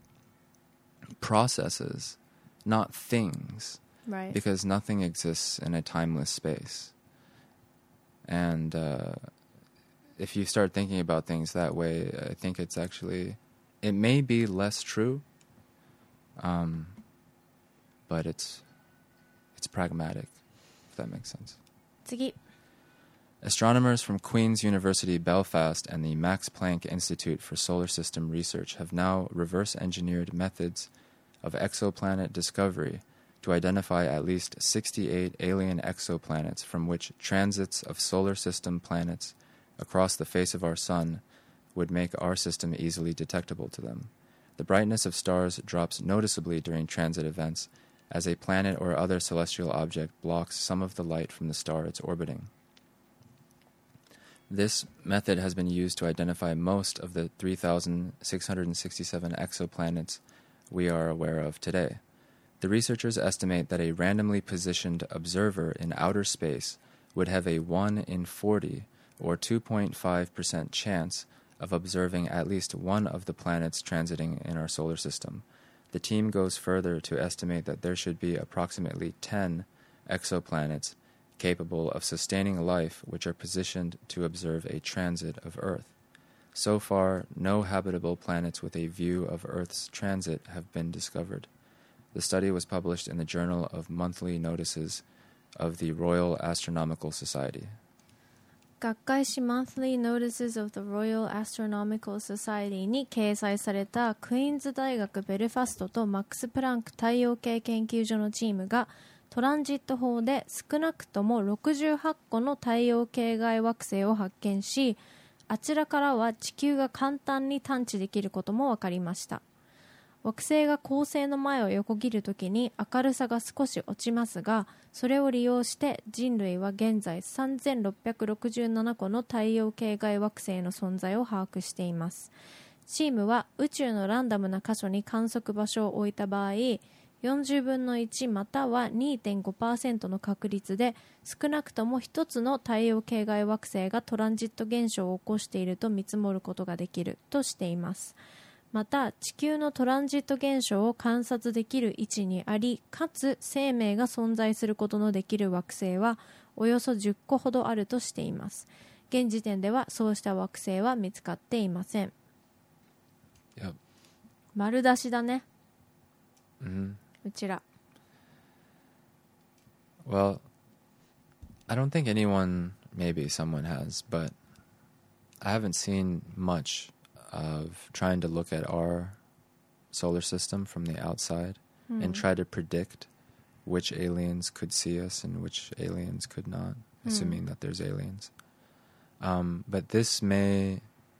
processes, not things, right. because nothing exists in a timeless space. And uh, if you start thinking about things that way, I think it's actually, it may be less true, um, but it's it's pragmatic, if that makes sense. 次。 Astronomers from Queen's University Belfast and the Max Planck Institute for Solar System Research have now reverse-engineered methods of exoplanet discovery to identify at least sixty-eight alien exoplanets from which transits of solar system planets across the face of our sun would make our system easily detectable to them. The brightness of stars drops noticeably during transit events as a planet or other celestial object blocks some of the light from the star it's orbiting. This method has been used to identify most of the three thousand six hundred sixty-seven exoplanets we are aware of today. The researchers estimate that a randomly positioned observer in outer space would have a one in forty, or two point five percent chance of observing at least one of the planets transiting in our solar system. The team goes further to estimate that there should be approximately ten exoplanets capable of sustaining life which are positioned to observe a transit of Earth. So far, no habitable planets with a view of Earth's transit have been discovered. The study was published in the Journal of Monthly Notices of the Royal Astronomical Society. 学会誌 Monthly Notices of the Royal Astronomical Society に掲載されたクイーンズ大学ベルファストとマックス・プランク太陽系研究所のチームがトランジット法で少なくともろくじゅうはっこの太陽系外惑星を発見し、あちらからは地球が簡単に探知できることも分かりました。惑星が恒星の前を横切るときに明るさが少し落ちますが、それを利用して人類は現在さんぜんろっぴゃくろくじゅうななこの太陽系外惑星の存在を把握しています。チームは宇宙のランダムな箇所に観測場所を置いた場合、 よんじゅうぶんのいちまたは にてんごパーセント の確率で少なくとも一つの太陽系外惑星がトランジット現象を起こしていると見積もることができるとしています。また地球のトランジット現象を観察できる位置にあり、かつ生命が存在することのできる惑星はおよそじゅっこほどあるとしています。現時点ではそうした惑星は見つかっていません。 Yep. 丸出しだね、 Mm-hmm. うちら。 Well, I don't think anyone, maybe someone has, but I haven't seen much of trying to look at our solar system from the outside mm. and try to predict which aliens could see us and which aliens could not, assuming mm. that there's aliens. Um, but this may...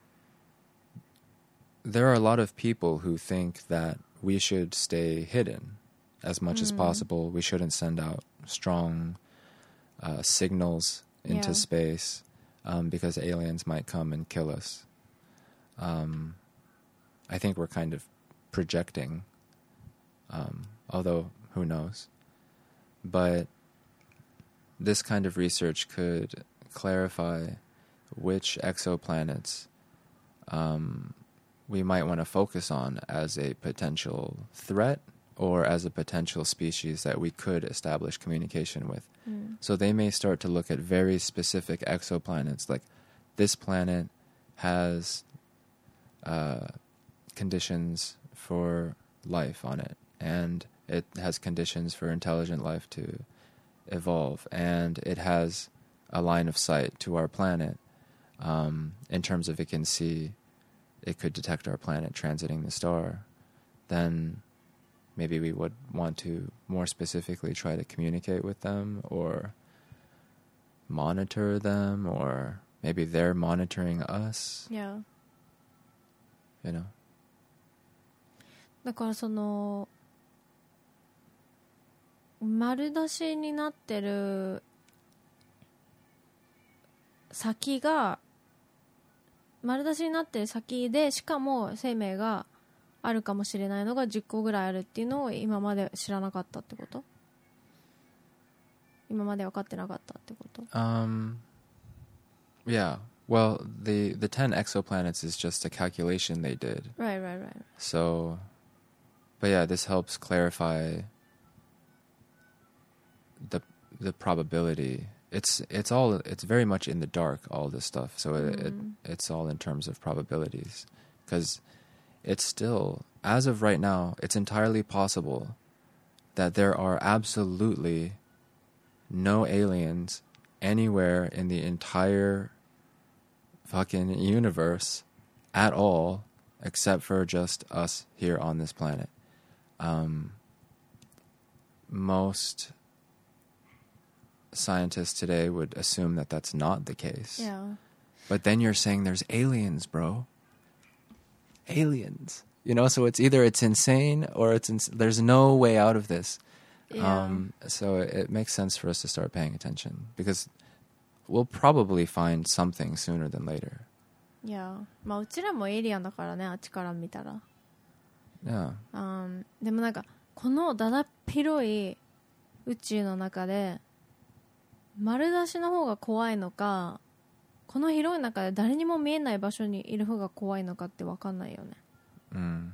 There are a lot of people who think that we should stay hidden as much mm. as possible. We shouldn't send out strong uh, signals into yeah. space um, because aliens might come and kill us. Um, I think we're kind of projecting, um, although who knows. But this kind of research could clarify which exoplanets um, we might want to focus on as a potential threat or as a potential species that we could establish communication with. Mm. So they may start to look at very specific exoplanets, like this planet has uh, conditions for life on it, and it has conditions for intelligent life to evolve, and it has a line of sight to our planet um, in terms of it can see, it could detect our planet transiting the star. Then maybe we would want to more specifically try to communicate with them or monitor them, or maybe they're monitoring us. Yeah. You know? だからその丸出しになってる先が丸出しになってる先で、しかも生命があるかもしれないのがじゅっこぐらいあるっていうのを今まで知らなかったってこと？今まで分かってなかったってこと？ Um, yeah. Well, the, the ten exoplanets is just a calculation they did. Right, right, right. So, but yeah, this helps clarify the the probability. It's it's all it's very much in the dark, all this stuff. So it, mm. it it's all in terms of probabilities, because it's still, as of right now, it's entirely possible that there are absolutely no aliens anywhere in the entire fucking universe at all, except for just us here on this planet. Um, most scientists today would assume that that's not the case. Yeah. But then you're saying there's aliens, bro. Aliens. You know, so it's either it's insane or it's ins- there's no way out of this. Yeah. Um, so it, it makes sense for us to start paying attention, because we'll probably find something sooner than later. Yeah. まあうちらもエイリアンだからね、あっちから見たら。 Yeah. Um, でもなんかこのだだっ広い宇宙の中で丸出しの方が怖いのか、この広い中で誰にも見えない場所にいる方が怖いのかって分かんないよね。 Mm.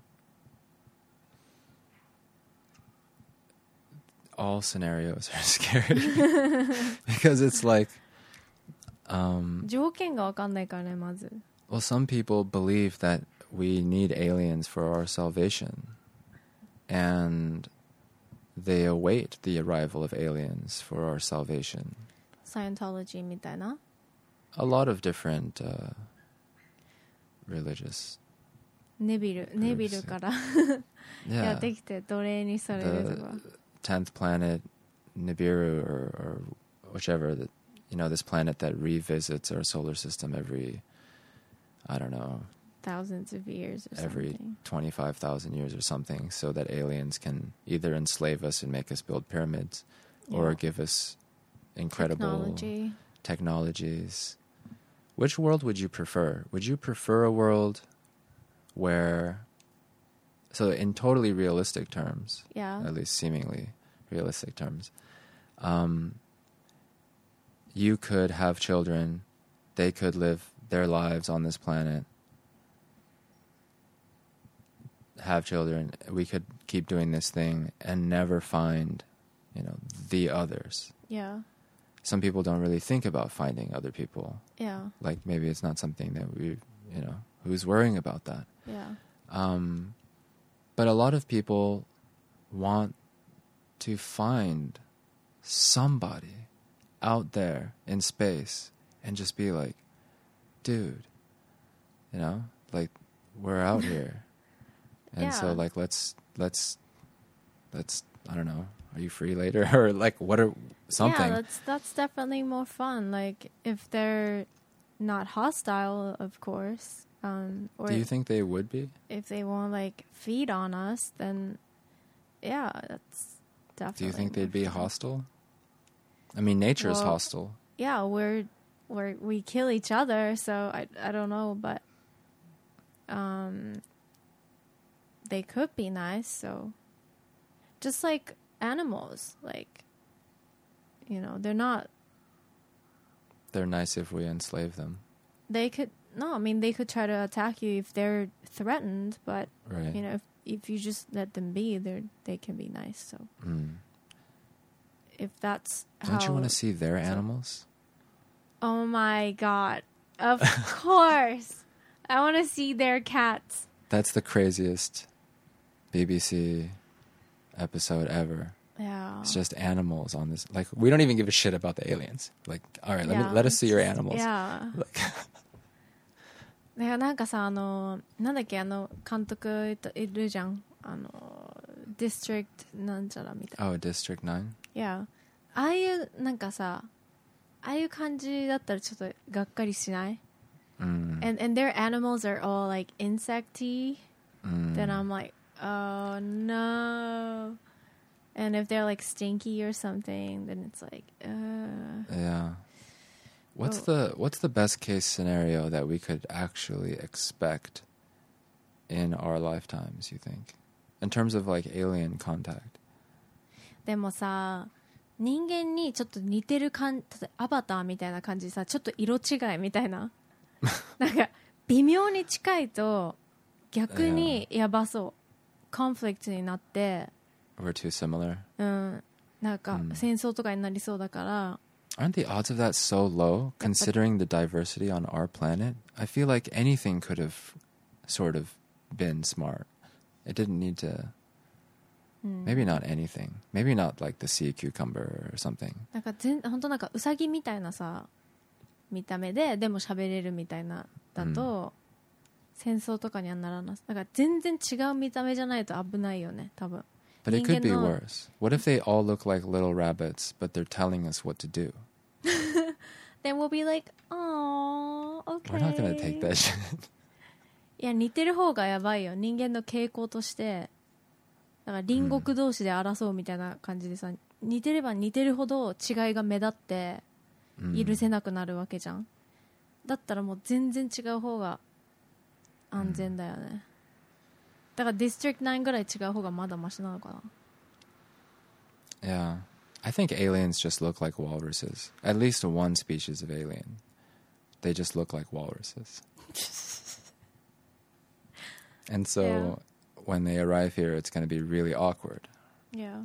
All scenarios are scary because it's like, um, 条件が分かんないからね、まず。 well, some people believe that we need aliens for our salvation, and they await the arrival of aliens for our salvation. Scientology みたいな。 A lot of different uh, religious. ネビル、ネビルからやってきて奴隷にされるとか。 tenth planet, Nibiru, or, or whichever, that, you know, this planet that revisits our solar system every, I don't know, thousands of years or every something. twenty-five thousand years or something, so that aliens can either enslave us and make us build pyramids, yeah, or give us incredible technology. technologies. Which world would you prefer? Would you prefer a world where So in totally realistic terms, Yeah. at least seemingly realistic terms, um, you could have children, they could live their lives on this planet, have children, we could keep doing this thing and never find, you know, the others. Yeah. Some people don't really think about finding other people. Yeah. Like maybe it's not something that we, you know, who's worrying about that. Yeah. Um, but a lot of people want to find somebody out there in space and just be like, dude, you know, like we're out here. And Yeah. so like, let's, let's, let's, I don't know, are you free later? Or like, what are something? Yeah, that's, that's definitely more fun. Like if they're not hostile, of course. Um, or Do you think they would be? if they won't like feed on us, then yeah, that's definitely. Do you think more they'd be fun. hostile? I mean, nature is Well, hostile. Yeah, we're we're we kill each other, so I I don't know, but um, they could be nice. So just like animals, like you know, they're not. They're nice if we enslave them. They could no, I mean they could try to attack you if they're threatened, but Right. you know, if if you just let them be, they they can be nice. So Mm. if that's Don't how, you want to see their so- animals? Oh my god! Of course, I want to see their cats. That's the craziest B B C episode ever. Yeah. It's just animals on this. Like, we don't even give a shit about the aliens. Like, all right, let Yeah, me let us see your it's- animals. Yeah. Like, だからなんかさ、あのなんだっけ、あの監督いたいるじゃん、あのディストリクトなんちゃらみたいな。 oh, District nine? いや、ああいうなんかさ、ああいう感じだったらちょっとがっかりしない？ Mm. And and their animals are all like insecty. Mm. Then I'm like, oh no. And if they're like stinky or something, then it's like, uh. Yeah. What's Oh. the what's the best case scenario that we could actually expect in our lifetimes, you think? In terms of like alien contact. でもさ、人間にちょっと似てる感じ、例えばアバターみたいな感じでさ、ちょっと色違いみたいな。なんか、微妙に近いと、逆にやばそう。コンフリクトになって、 We're too similar. うん、なんかうん戦争とかになりそうだから、 Aren't the odds of that so low, considering the diversity on our planet? I feel like anything could have sort of been smart. It didn't need to... うん Maybe not anything. Maybe not like the sea cucumber or something. なんか全本当なんかウサギみたいなさ見た目ででも喋れるみたいなだと、戦争とかにはならない。だから全然違う見た目じゃないと危ないよね、多分。 But it could be 人間の worse. What if they all look like little rabbits, but they're telling us what to do? Then we'll be like, oh, okay. We're not going to take that shit. いや、似てる方がやばいよ。人間の傾向として。だから隣国同士で争うみたいな感じでさ、似てれば似てるほど違いが目立って許せなくなるわけじゃん。だったらもう全然違う方が安全だよね。だからディストリクトナインぐらい違う方がまだマシなのかな。 Yeah. I think aliens just look like walruses. At least one species of alien. They just look like walruses. And so Yeah. when they arrive here, it's going to be really awkward. Yeah.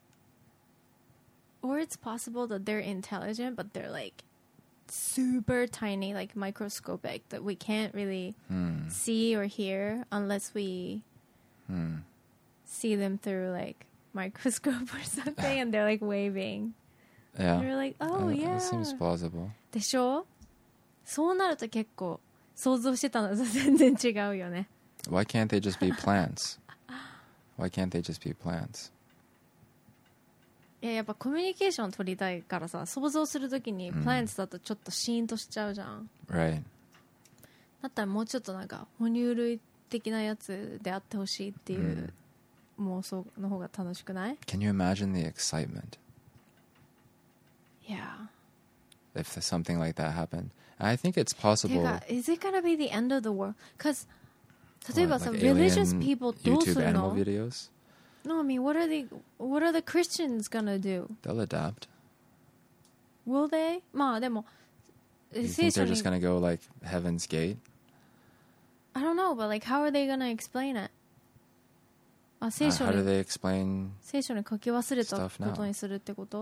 Or it's possible that they're intelligent, but they're like super tiny, like microscopic, that we can't really Hmm. see or hear unless we Hmm. see them through like microscope or something, and they're like waving. Yeah. And you're like, oh Uh, yeah. That seems plausible. でしょ？そうなると結構想像してたのと全然違うよね。 Why can't they just be plants? Why can't they just be plants? いや、やっぱコミュニケーション取りたいからさ、想像するときにプランツだとちょっとシーンとしちゃうじゃん。 Right. だったらもうちょっとなんか哺乳類的なやつであってほしいっていう妄想の方が楽しくない？ Can you imagine the excitement Yeah. if something like that happened? I think it's て possible. か、is it gonna be the end of the world? Because 例えばさ、 What, like religious alien people どうす YouTube る animal の？ videos? No, I mean, what are they, what are the Christians gonna do? They'll adapt. Will they? まあでも You 聖 think 書 they're に just gonna go like Heaven's Gate? I don't know, but like how are they gonna explain it? あ、 Uh, 聖書 how do に they explain? 聖書に書き忘れた stuff now? ことにするってこと？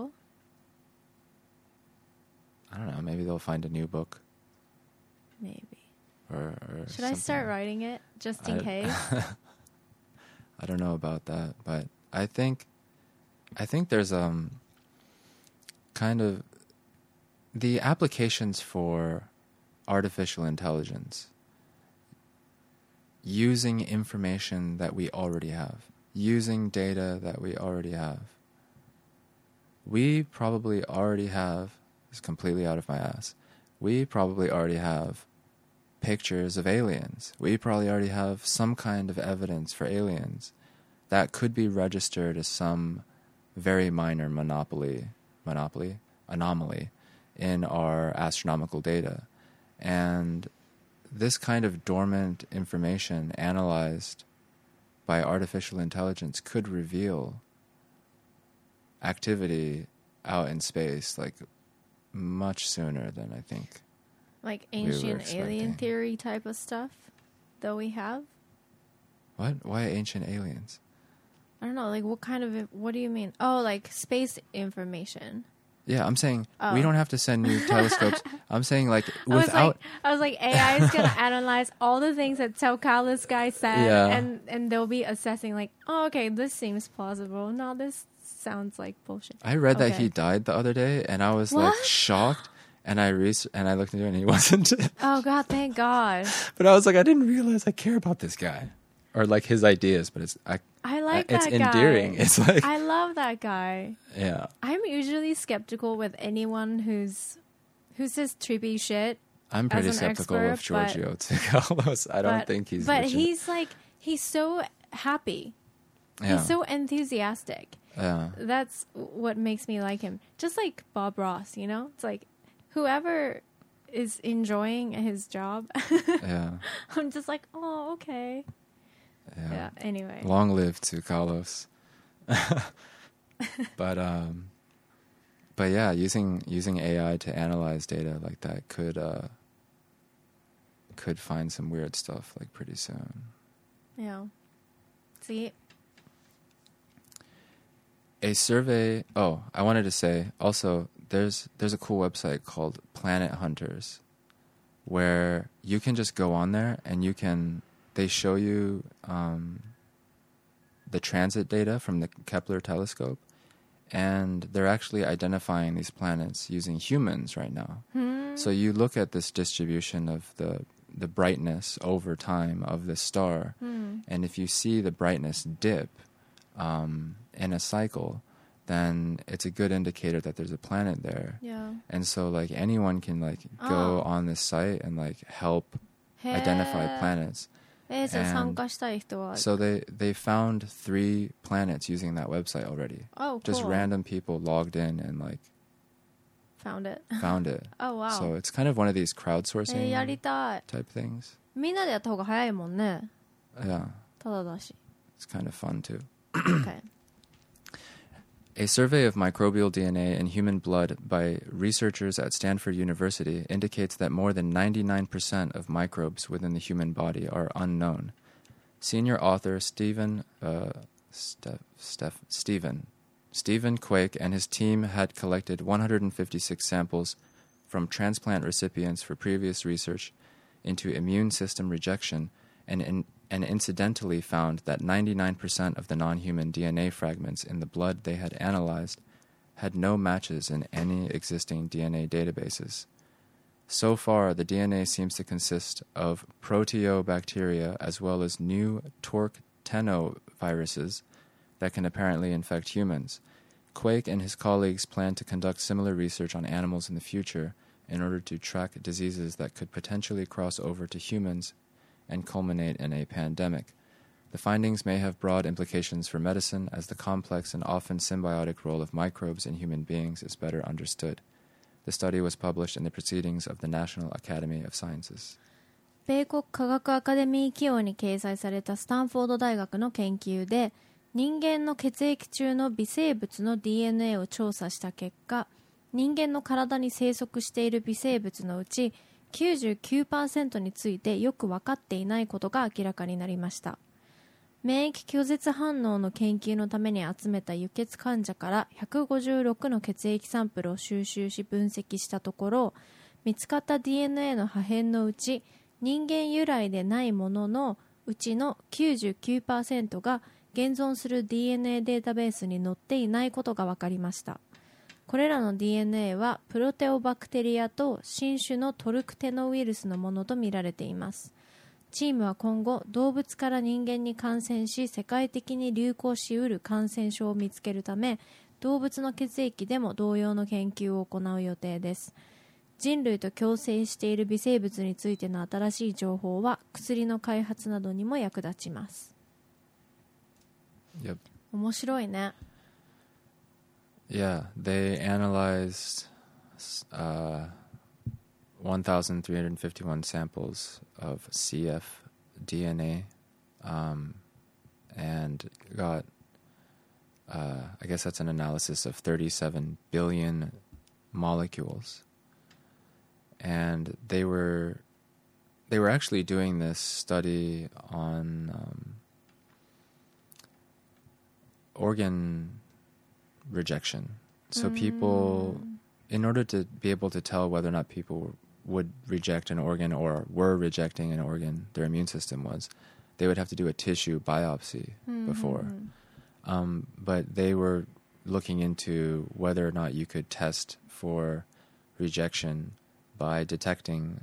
I don't know. Maybe they'll find a new book. Maybe. Or, or Should I something. start writing it just in I- case? I don't know about that, but I think I think there's um kind of the applications for artificial intelligence using information that we already have, using data that we already have. We probably already have, it's completely out of my ass, we probably already have pictures of aliens. We probably already have some kind of evidence for aliens that could be registered as some very minor monopoly, monopoly, anomaly in our astronomical data. And this kind of dormant information analyzed by artificial intelligence could reveal activity out in space like much sooner than I think. Like We were ancient alien expecting. theory type of stuff that we have? What? Why ancient aliens? I don't know, like what kind of, what do you mean? Oh, like space information. Yeah, I'm saying Oh. we don't have to send new telescopes. I'm saying like I was like, without I was like, A I is gonna analyze all the things that Taukalis guy said, Yeah. and and they'll be assessing like, oh, okay, this seems plausible. No, this sounds like bullshit. I read that Okay. he died the other day, and I was like What? shocked. And I re- and I looked into it, and he wasn't. Oh God, thank God. But I was like, I didn't realize I care about this guy, or like his ideas. But it's I, I like it's that guy. endearing. It's like I love that guy. yeah. I'm usually skeptical with anyone who's who says trippy shit. I'm pretty an skeptical of expert, but- Giorgio Tsoukalos. I don't but, think he's. But legit. he's like he's so happy. yeah. He's so enthusiastic. yeah. That's what makes me like him. Just like Bob Ross, you know? It's like whoever is enjoying his job, yeah. I'm just like, oh, okay. Yeah. Yeah, anyway. Long live Tsoukalos. but um, but yeah, using using A I to analyze data like that could uh could find some weird stuff like pretty soon. Yeah. See? A survey. Oh, I wanted to say also there's there's a cool website called Planet Hunters, where you can just go on there and you can they show you um, the transit data from the Kepler telescope, and they're actually identifying these planets using humans right now. Hmm? So you look at this distribution of the the brightness over time of the star, Hmm. and if you see the brightness dip um, in a cycle, then it's a good indicator that there's a planet there. Yeah. And so like anyone can like go Oh. on this site and like help identify planets. えー、じゃあ And 参加したい人は So they they found three planets using that website already. Oh, cool. Just random people logged in and like Found it. found it. Oh, wow. So it's kind of one of these え crowdsourcing ー、やりたい。 type things. みんなでやった方が早いもんね。 Yeah, ただだし。 it's kind of fun too. Okay. A survey of microbial D N A in human blood by researchers at Stanford University indicates that more than ninety-nine percent of microbes within the human body are unknown. Senior author Stephen uh, Steph, Steph, Stephen Stephen Quake and his team had collected one hundred fifty-six samples from transplant recipients for previous research into immune system rejection and in, and incidentally found that ninety-nine percent of the non-human D N A fragments in the blood they had analyzed had no matches in any existing D N A databases. So far, the D N A seems to consist of proteobacteria as well as new torquetenoviruses that can apparently infect humans. Quake and his colleagues plan to conduct similar research on animals in the future in order to track diseases that could potentially cross over to humans and culminate in a pandemic. The findings may have broad implications for medicine as the complex and often symbiotic role of microbes in human beings is better understood. The study was published in the Proceedings of the National Academy of Sciences. 米国科学アカデミー紀要に掲載されたスタンフォード大学の研究で、人間の血液中の微生物の ディーエヌエー を調査した結果、人間の体に生息している微生物のうち きゅうじゅうきゅうパーセント についてよく分かっていないことが明らかになりました。免疫拒絶反応の研究のために集めた輸血患者からひゃくごじゅうろくの血液サンプルを収集し分析したところ、見つかった ディーエヌエー の破片のうち人間由来でないもののうちの きゅうじゅうきゅうパーセント が現存する ディーエヌエー データベースに載っていないことが分かりました。これらの ディーエヌエー はプロテオバクテリアと新種のトルクテノウイルスのものとみられています。チームは今後、動物から人間に感染し世界的に流行しうる感染症を見つけるため、動物の血液でも同様の研究を行う予定です。人類と共生している微生物についての新しい情報は薬の開発などにも役立ちます。 Yep. 面白いね。 Yeah, they analyzed uh, one thousand three hundred fifty-one samples of C F D N A um, and got, uh, I guess that's an analysis of thirty-seven billion molecules. And they were they were actually doing this study on um, organ rejection. So mm. people, in order to be able to tell whether or not people would reject an organ or were rejecting an organ, their immune system was, they would have to do a tissue biopsy mm-hmm. before. Um, but they were looking into whether or not you could test for rejection by detecting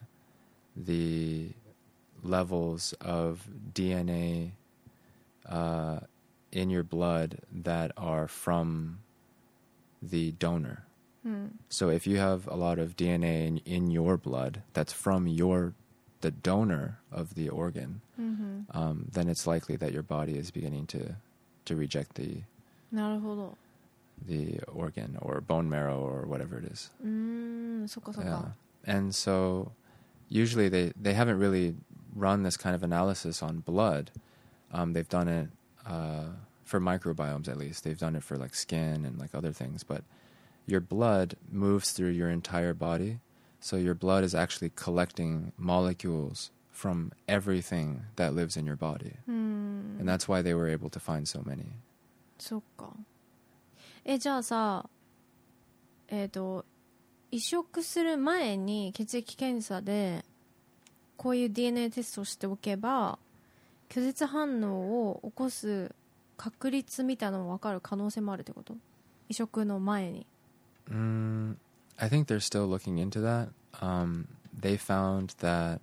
the levels of D N A uh, in your blood that are from the donor. Mm. So if you have a lot of D N A in, in your blood that's from your the donor of the organ, mm-hmm. um, then it's likely that your body is beginning to to reject the なるほど。 the organ or bone marrow or whatever it is. うーん、そっかそっか。 Yeah. And so usually they, they haven't really run this kind of analysis on blood. Um, they've done it uh, for microbiomes at least. They've done it for like skin and like other things. But your blood moves through your entire body. So your blood is actually collecting molecules from everything that lives in your body. Mm. And that's why they were able to find so many. そっか。え、じゃあさ、えっと、移植する前に血液検査でこういう ディーエヌエー テストをしておけば拒絶反応を起こす確率みたいなのも分かる可能性もあるってこと？移植の前に。 Mm, I think they're still looking into that. Um, they found that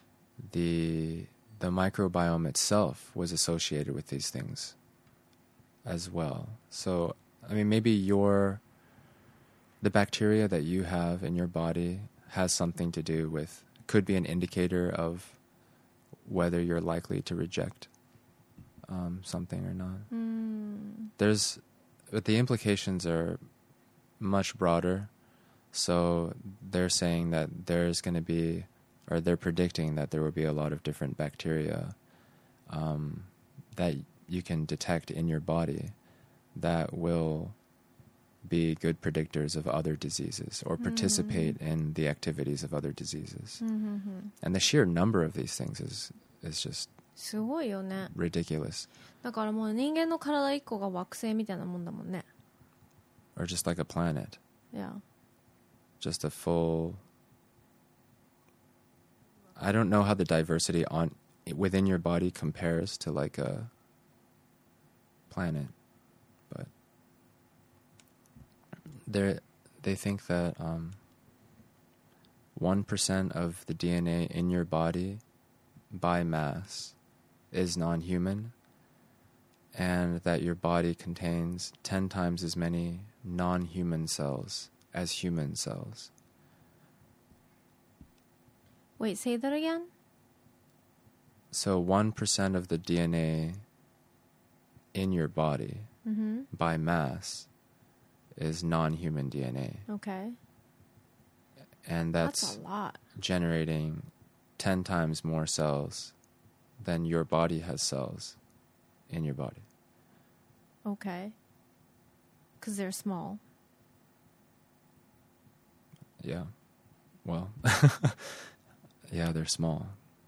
the the microbiome itself was associated with these things as well. So, I mean, maybe your the bacteria that you have in your body has something to do with, could be an indicator of whether you're likely to reject um, something or not. Mm. There's, but the implications are much broader. So they're saying that there's going to be, or they're predicting that there will be a lot of different bacteria um, that you can detect in your body that will be good predictors of other diseases or participate mm. in the activities of other diseases. Mm-hmm. And the sheer number of these things is is just すごいよね。 ridiculous. だからもう人間の体一個が惑星みたいなもんだもんね。 Or just like a planet. Yeah. Just a full... I don't know how the diversity on within your body compares to like a planet, but they they think that um, one percent of the D N A in your body by mass is non-human, and that your body contains ten times as many non-human cells as human cells. Wait, say that again? So one percent of the D N A in your body mm-hmm. by mass is non-human D N A. Okay. And that's, that's a lot. Generating ten times more cells than your body has cells in your body. Okay. Because they're small. Yeah. Well, yeah, they're small.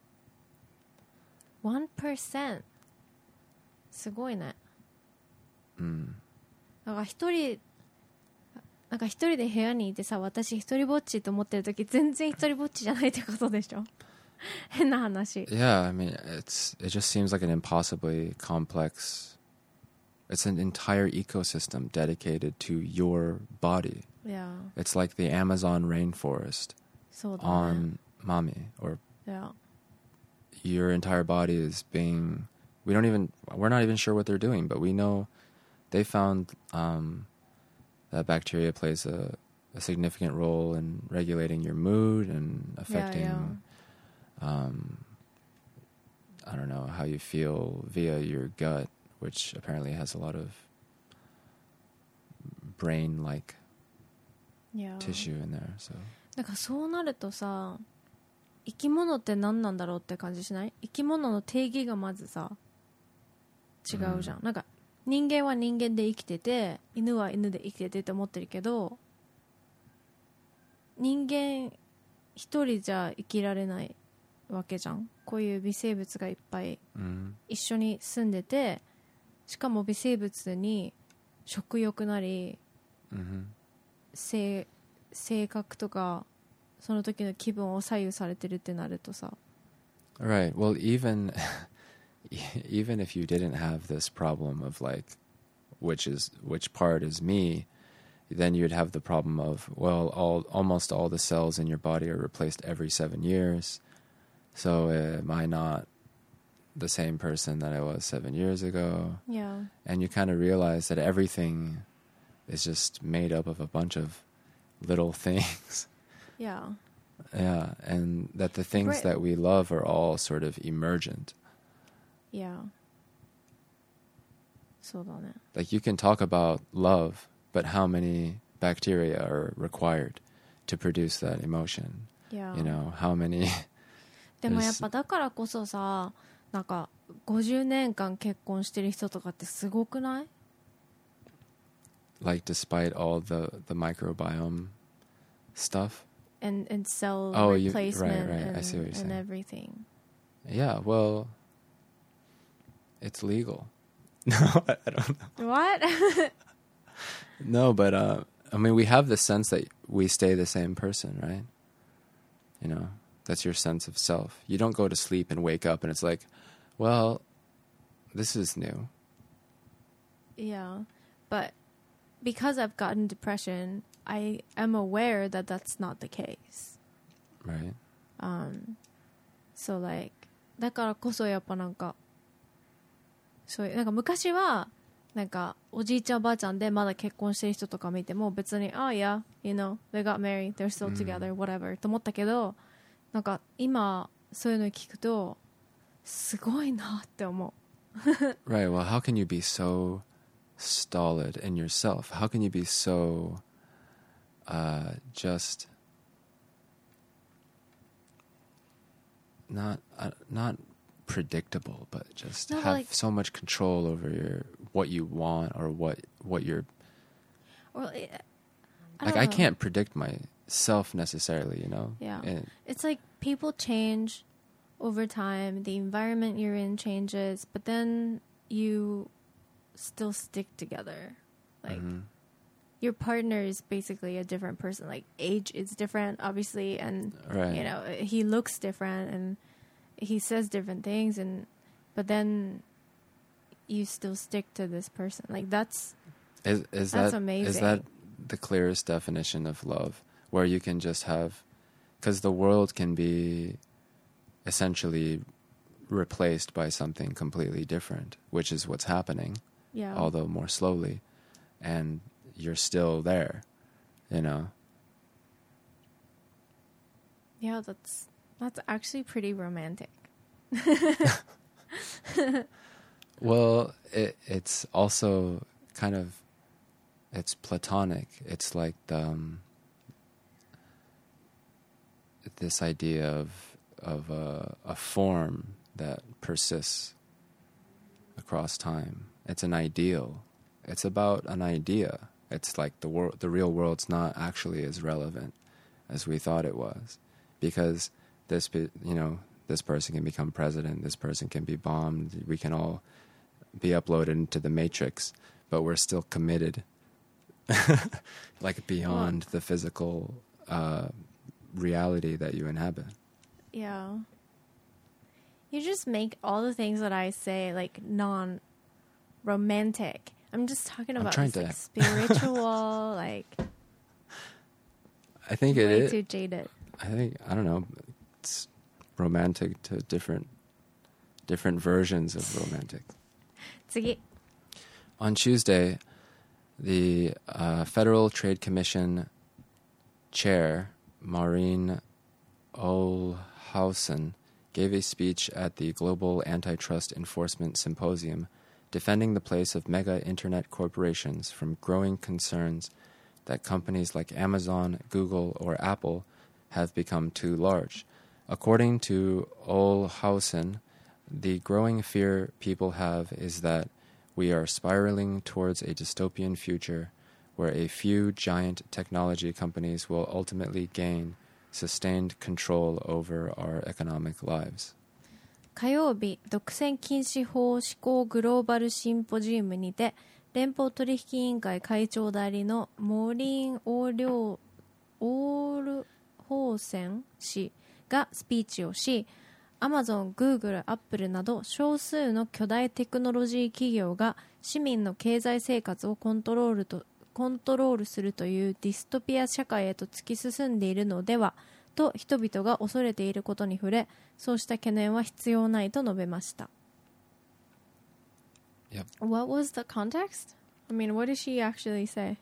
one percent すごいね。 うん。 なんか一人なんか一人で部屋にいてさ、私一人ぼっちと思ってる時全然一人ぼっちじゃないってことでしょ。変な話。 Yeah, I mean, it's it just seems like an impossibly complex. It's an entire ecosystem dedicated to your body. Yeah. It's like the Amazon rainforest そうだね。 on Mami, or Yeah. your entire body is being. We don't even. We're not even sure what they're doing, but we know they found um, that bacteria plays a, a significant role in regulating your mood and affecting. Yeah, yeah. Um, I don't know how you feel via your gut, which apparently has a lot of brain-like Yeah. tissue in there. So だからそうなるとさ、生き物って何なんだろうって感じしない？生き物の定義がまずさ違うじゃん、うん、なんか人間は人間で生きてて、犬は犬で生きててって思ってるけど、人間一人じゃ生きられないわけじゃん。こういう微生物がいっぱい一緒に住んでて、しかも微生物に食欲なり、うん、性、性格とかその時の気分を左右されてるってなるとさ。 Right. Well, even even if you didn't have this problem of like, which is which part is me, then you'd have the problem of, well, all almost all the cells in your body are replaced every seven years. So uh, am I not the same person that I was seven years ago? Yeah. And you kind of realize that everything is just made up of a bunch of little things. Yeah. Yeah, and that the things Right. that we love are all sort of emergent. Yeah. そうだね。 Like you can talk about love, but how many bacteria are required to produce that emotion? Yeah. You know, how many でもやっぱだからこそさ、なんかごじゅうねんかん結婚してる人とかってすごくない？ like despite all the, the microbiome stuff? And, and cell oh, you, replacement right, right. and, I see what you're and saying. everything. Yeah, well, it's legal. No, I, I don't know. What? No, but uh, I mean, we have the sense that we stay the same person, right? You know, that's your sense of self. You don't go to sleep and wake up and it's like, well, this is new. Yeah, but because I've gotten depression, I am aware that that's not the case. Right. Um, so like, だからこそやっぱなんか、そういうなんか昔はなんかおじいちゃんおばあちゃんでまだ結婚してる人とか見ても別にああ、yeah, you know, they got married, they're still together, whatever と思ったけど、なんか今そういうの聞くとすごいなって思う。 Right. Well, how can you be so stolid in yourself? How can you be so uh, just not uh, not predictable, but just No, but have like- so much control over your what you want or what what you're Or, I like. don't I know. can't predict myself necessarily, you know. Yeah. And, It's like people change over time, the environment you're in changes, but then you still stick together. Like mhm. your partner is basically a different person. Like age is different, obviously, and Right. you know he looks different and he says different things, and but then you still stick to this person. Like that's Is is That's that amazing. is that the clearest definition of love, where you can just have, because the world can be essentially replaced by something completely different, which is what's happening, yeah. although more slowly, and you're still there, you know. Yeah, that's that's actually pretty romantic. Well, it, it's also kind of, it's platonic. It's like the, um, this idea of of a, a form that persists across time. It's an ideal. It's about an idea. It's like the world, the real world's not actually as relevant as we thought it was, because this, you know, this person can become president, this person can be bombed, we can all be uploaded into the matrix, but we're still committed, like beyond the physical uh, reality that you inhabit. Yeah. You just make all the things that I say like non-romantic. I'm just talking about this, like, spiritual, like. I think it way is too jaded. I think I don't know. It's romantic to different different versions of romantic. 次. On Tuesday, the uh, Federal Trade Commission chair, Maureen Olhausen, gave a speech at the Global Antitrust Enforcement Symposium, defending the place of mega internet corporations from growing concerns that companies like Amazon, Google, or Apple have become too large. According to Olhausen, the growing fear people have is that we are spiraling towards a dystopian future where a few giant technology companies will ultimately gain sustained control over our economic lives. 火曜日、独占禁止法施行グローバルシンポジウムにて、連邦取引委員会会長代理のモリーン・オーリョー・オールホーセン氏がスピーチをし、アマゾン、グーグル、アップルなど少数の巨大テクノロジー企業が市民の経済生活をコントロールとコントロールするというディストピア社会へと突き進んでいるのではと人々が恐れていることに触れ、そうした懸念は必要ないと述べました。 Yep. What was the context? I mean, what did she actually say?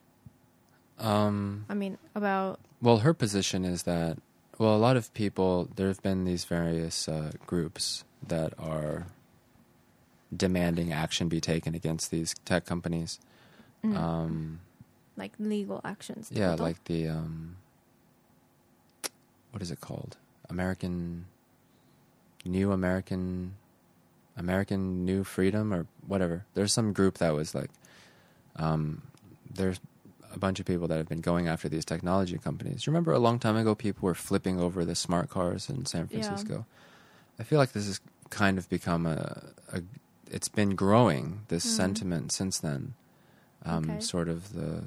Um, I mean, about... Well, her position is that, well, a lot of people, there have been these various uh, groups that are demanding action be taken against these tech companies. Mm. Um, like legal actions. Yeah, like the, um, what is it called? American, New American, American New Freedom or whatever. There's some group that was like, um, there's a bunch of people that have been going after these technology companies. You remember a long time ago, people were flipping over the smart cars in San Francisco. Yeah. I feel like this has kind of become a, a it's been growing, this mm. sentiment since then. Um, okay. Sort of the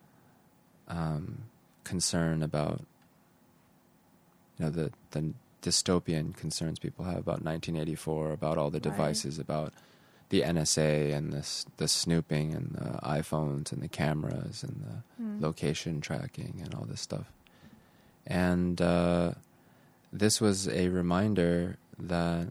um, concern about, you know, the, the dystopian concerns people have about nineteen eighty-four, about all the devices, right. about the N S A and the, the snooping and the iPhones and the cameras and the mm. location tracking and all this stuff. And uh, this was a reminder that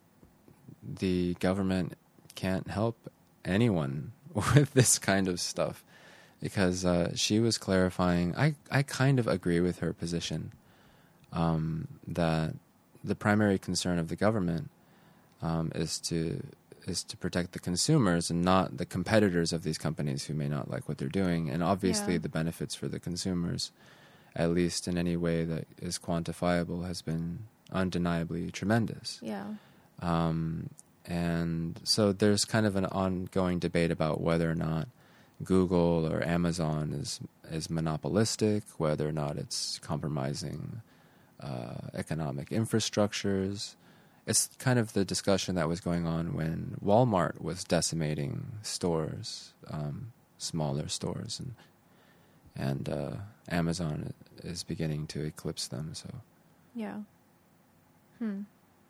the government can't help anyone with this kind of stuff, because uh, she was clarifying, I, I kind of agree with her position, um, that the primary concern of the government um, is to is to protect the consumers and not the competitors of these companies who may not like what they're doing. And obviously yeah. the benefits for the consumers, at least in any way that is quantifiable, has been undeniably tremendous. Yeah. Um, and so there's kind of an ongoing debate about whether or not Google or Amazon is is monopolistic, whether or not it's compromising uh, economic infrastructures. It's kind of the discussion that was going on when Walmart was decimating stores, um, smaller stores, and and uh, Amazon is beginning to eclipse them. So, yeah. Hmm.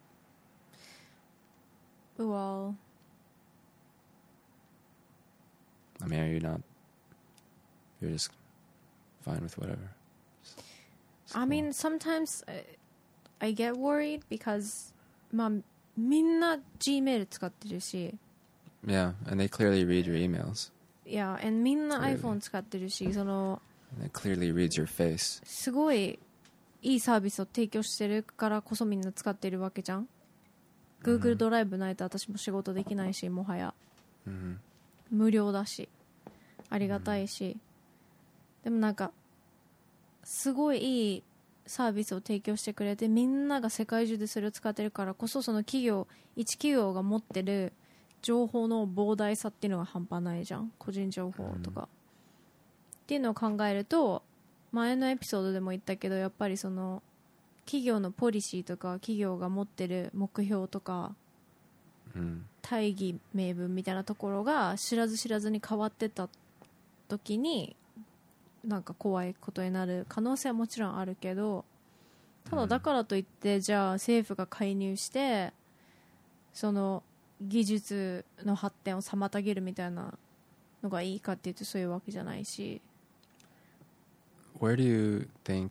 Well, I mean, are you not? You're just fine with whatever. It's, it's I cool. mean, sometimes I, I get worried because, まあ、みんな Gmail 使ってるし。 Yeah, and they clearly read your emails. Yeah, and みんな iPhone 使ってるし、その。 And it clearly reads your face. すごいいいサービスを提供してるからこそみんな使ってるわけじゃん。Google ドライブないと私も仕事できないし、もはや、 mm-hmm. 無料だしありがたいし、mm-hmm. でもなんかすごいいいサービスを提供してくれて、みんなが世界中でそれを使ってるからこそ、その企業一企業が持ってる情報の膨大さっていうのが半端ないじゃん、個人情報とか、うん、っていうのを考えると、前のエピソードでも言ったけど、やっぱりその企業のポリシーとか企業が持ってる目標とか、うん、大義名分みたいなところが知らず知らずに変わってた時になんか怖いことになる可能性はもちろんあるけど、ただだからといって、うん、じゃあ政府が介入してその技術の発展を妨げるみたいなのがいいかっていうとそういうわけじゃないし。 Where do you think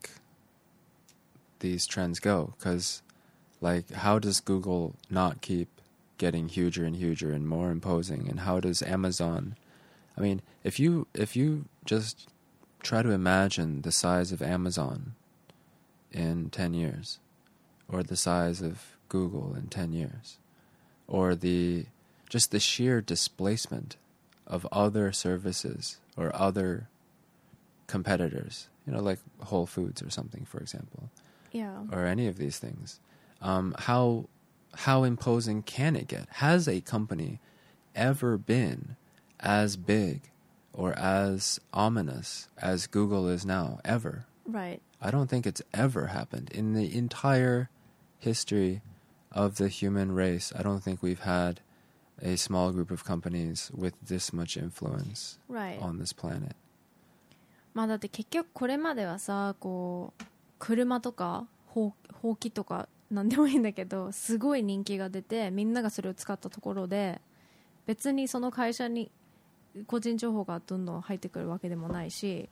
these trends go? Because like how does Google not keep getting huger and huger and more imposing, and how does Amazon, I mean, if you if you just try to imagine the size of Amazon in ten years, or the size of Google in ten years, or the just the sheer displacement of other services or other competitors, you know, like Whole Foods or something, for example, yeah, or any of these things, um, how how imposing can it get? Has a company ever been as big or as ominous as Google is now, ever? Right. I don't think it's ever happened. In the entire history of the human race, I don't think we've had a small group of companies with this much influence right. on this planet. まあだって結局これまではさ、こう車とかほうきとかなんでもいいんだけど、すごい人気が出てみんながそれを使ったところで、別にその会社に個人情報がどんどん入ってくるわけでもないし、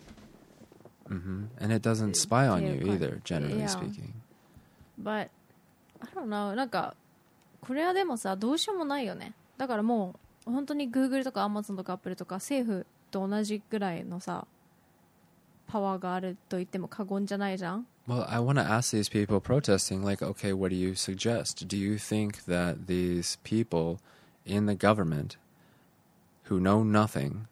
mm-hmm. And it doesn't spy on you either, generally yeah. speaking. But I don't know, なんかこれはでもさ、どうしようもないよね。だからもう本当に Google とか Amazon とか Apple とか政府と同じぐらいのさパワーがあると言っても過言じゃないじゃん。 Well, I want to ask these people protesting, like, okay, what do you suggest? Do you think that these people in the government who know nothing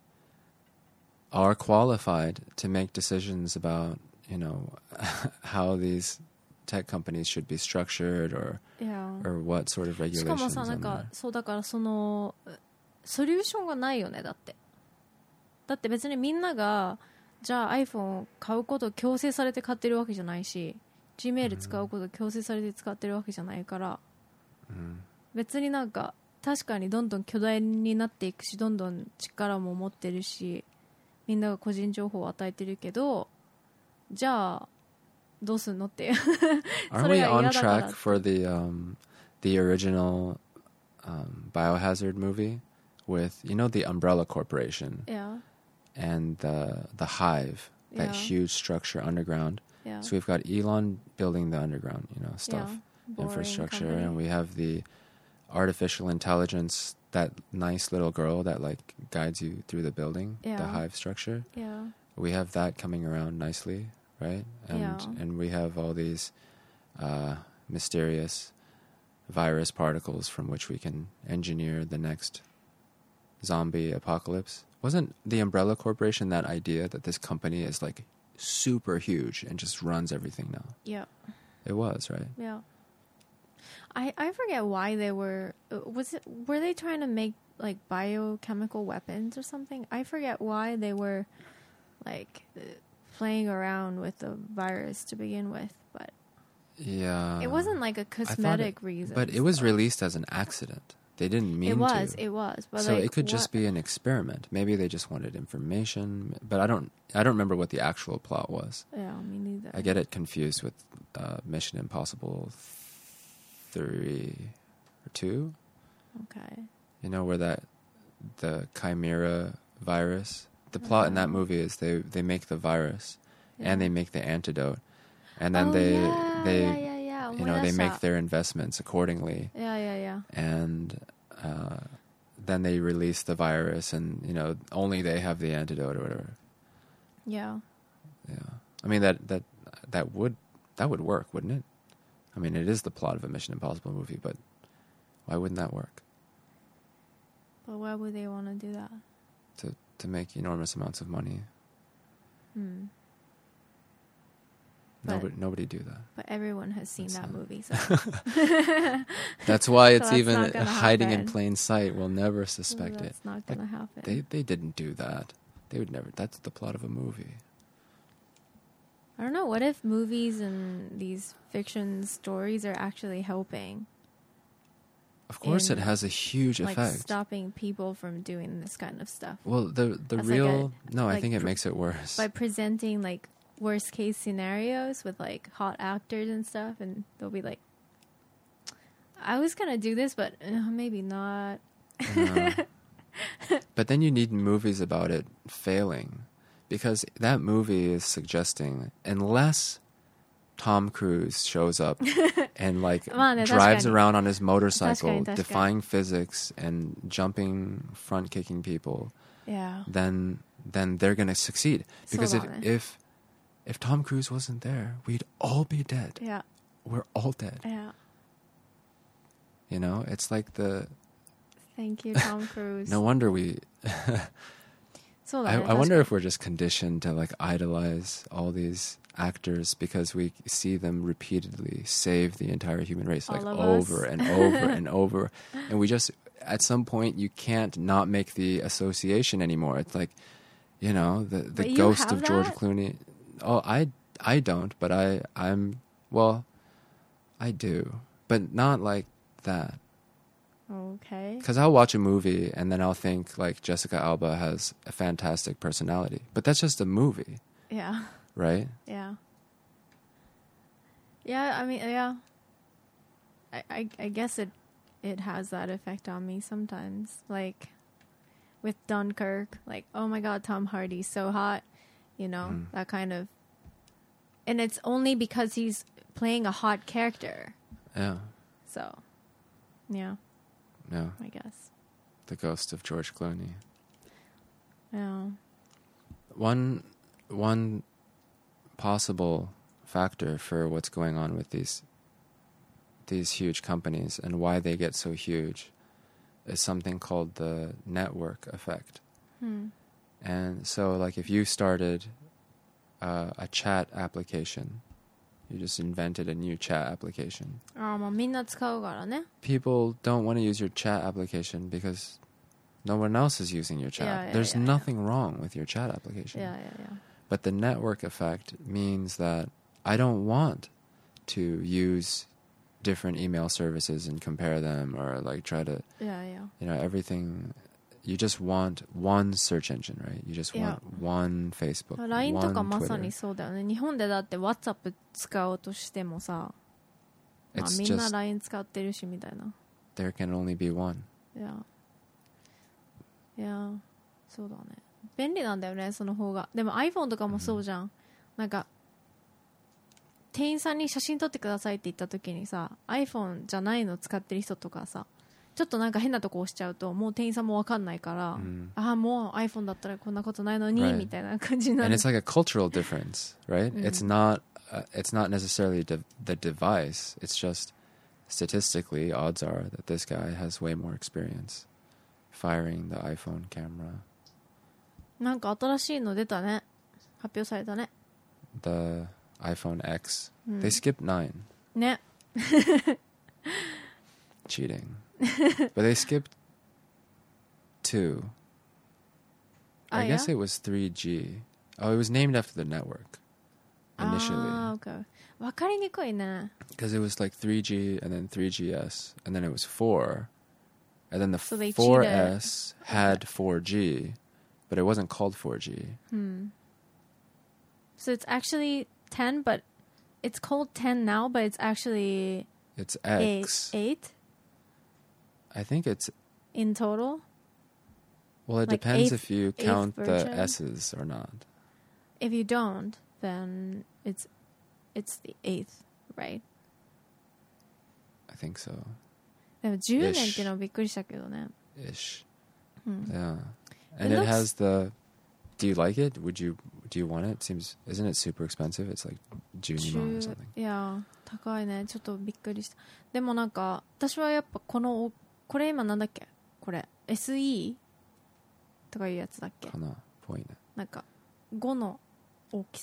are qualified to make decisions about, you know, how these tech companies should be structured, or yeah. or what sort of regulations? しかもさ、なんかそうだからそのソリューションがないよね。だってだって別にみんながじゃあ iPhone を買うことを強制されて買ってるわけじゃないし、 Gmail 使うことを強制されて使ってるわけじゃないから、うん、別になんか確かにどんどん巨大になっていくし、どんどん力も持ってるし、みんなが個人情報を与えてるけど、じゃあどうすんのっていう Are we on track for the um, the original um, Biohazard movie with, you know, the Umbrella Corporation? Yeah. And the the hive, that yeah. huge structure underground. Yeah. So we've got Elon building the underground, you know, stuff, yeah. infrastructure, company. And we have the artificial intelligence, that nice little girl that like guides you through the building, yeah. the hive structure. Yeah. We have that coming around nicely, right? And yeah. and we have all these uh, mysterious virus particles from which we can engineer the next zombie apocalypse. Wasn't the Umbrella Corporation that idea that this company is like super huge and just runs everything now? Yeah. It was, right? Yeah. I, I forget why they were, was it, were they trying to make like biochemical weapons or something? I forget why they were like playing around with the virus to begin with, but yeah, it wasn't like a cosmetic it, reason. But it was released as an accident. They didn't mean to. It was, to. it was. But so like, it could what? just be an experiment. Maybe they just wanted information, but I don't I don't remember what the actual plot was. Yeah, me neither. I get it confused with uh, Mission Impossible three or two. Okay. You know, where that, the Chimera virus, the plot uh-huh. in that movie is they, they make the virus yeah. and they make the antidote. And then oh, they, yeah, they yeah, yeah, yeah. you know, they make their investments accordingly. Yeah, yeah, yeah. And uh, then they release the virus, and, you know, only they have the antidote or whatever. Yeah. Yeah. I mean, that, that, that would, that would work, wouldn't it? I mean, it is the plot of a Mission Impossible movie, but why wouldn't that work? But why would they want to do that? To, to make enormous amounts of money. Hmm. Nobody, nobody do that. But everyone has seen That's that not- movie, so That's why it's So that's even not gonna hiding in happen. plain sight. We'll never suspect it. that's not gonna happen. They they didn't do that. They would never. That's the plot of a movie. I don't know. What if movies and these fiction stories are actually helping, Of course, In, it has a huge like effect. stopping people from doing this kind of stuff Well, the the As like real no, I like think it pr- makes it worse. by presenting like worst case scenarios with like hot actors and stuff, and they'll be like, "I was gonna do this, but uh, maybe not." Uh, but then you need movies about it failing, because that movie is suggesting unless Tom Cruise shows up and like まあね、 drives 確かに。 around on his motorcycle, 確かに、確かに。 defying physics and jumping, front kicking people, Yeah. then then they're gonna succeed. Because if そうだね。 if if Tom Cruise wasn't there, we'd all be dead. Yeah. We're all dead. Yeah. You know, it's like the Thank you, Tom Cruise. no wonder we. そうだ I, ね。 I wonder 確 if we're just conditioned to like idolize all these actors because we see them repeatedly save the entire human race like All of over us. and over and over, and we just at some point you can't not make the association anymore. It's like, you know, the the But you ghost have of George that? Clooney. Oh, I I don't, but I I'm well, I do, but not like that. Okay. Because I'll watch a movie and then I'll think like Jessica Alba has a fantastic personality, but that's just a movie, Yeah. right? Yeah. Yeah, I mean, yeah. I, I, I guess it it has that effect on me sometimes. Like with Dunkirk, like, oh my god, Tom Hardy's so hot, you know, Mm. that kind of. And it's only because he's playing a hot character. Yeah, So, yeah, yeah. I guess. The ghost of George Clooney. Yeah. One one possible factor for what's going on with these these huge companies and why they get so huge is something called the network effect. Hmm. And so, like, if you started uh, a chat application, you just invented a new chat application. ああ、まあみんな使うからね。 People don't want to use your chat application because no one else is using your chat. Yeah, yeah, There's yeah, yeah. nothing wrong with your chat application. Yeah, yeah, yeah. But the network effect means that I don't want to use different email services and compare them or like try to, Yeah, yeah. you know, everything. You just want one search engine, right? You just want one Facebook, ライン とか one まさ Twitter. にそうだよね。日本でだって WhatsApp 使おうとしてもさ、まあ、 It's みんな just ライン使ってるしみたいな。 there can only be one. いや。いや、そうだね。便利なんだよね、その方が。でも iPhone とかもそうじゃん。なんか、店員さんに写真撮ってくださいって言った時にさ、iPhone じゃないの使ってる人とかさ、ちょっとなんか変なとこ押しちゃうともう店員さんも分かんないから、 うんああもう iPhone だったらこんなことないのに、 Right. みたいな感じにな And る。 it's like a cultural difference, right? Mm. It's not uh, it's not necessarily de- the device. It's just statistically odds are that this guy has way more experience firing the iPhone camera. なんか新しいの出たね。発表されたね。 The iPhone X. うん They skipped nine. ね。 Cheating. But they skipped two. I Ah, guess yeah? it was three G. Oh, it was named after the network あ initially. あ、OK。分かりにくいね。 Because it was like three G and then three G S and then it was four. And then the So they four cheated. S had four G, but it wasn't called four G. Hmm. So it's actually ten, but it's called ten now, but it's actually It's eight, X. eight I think it's, in total. well, it Like depends eighth- if you eighth count the version? S's or not. If you don't, then it's it's the eighth, right? I think so. でもじゅうねんっていうのはびっくりしたけどね。 Ish. うん。 Yeah. And It it, looks- has the, do you like it? Would you, do you want it? It seems, isn't it super expensive? It's like Junimon or じゅう something. いや高いね。ちょっとびっくりした。でもなんか私はやっぱこのこれ今なんだっけ、これ エスイー とかいうやつだっけ、 Kana, point. なんかごの大きさ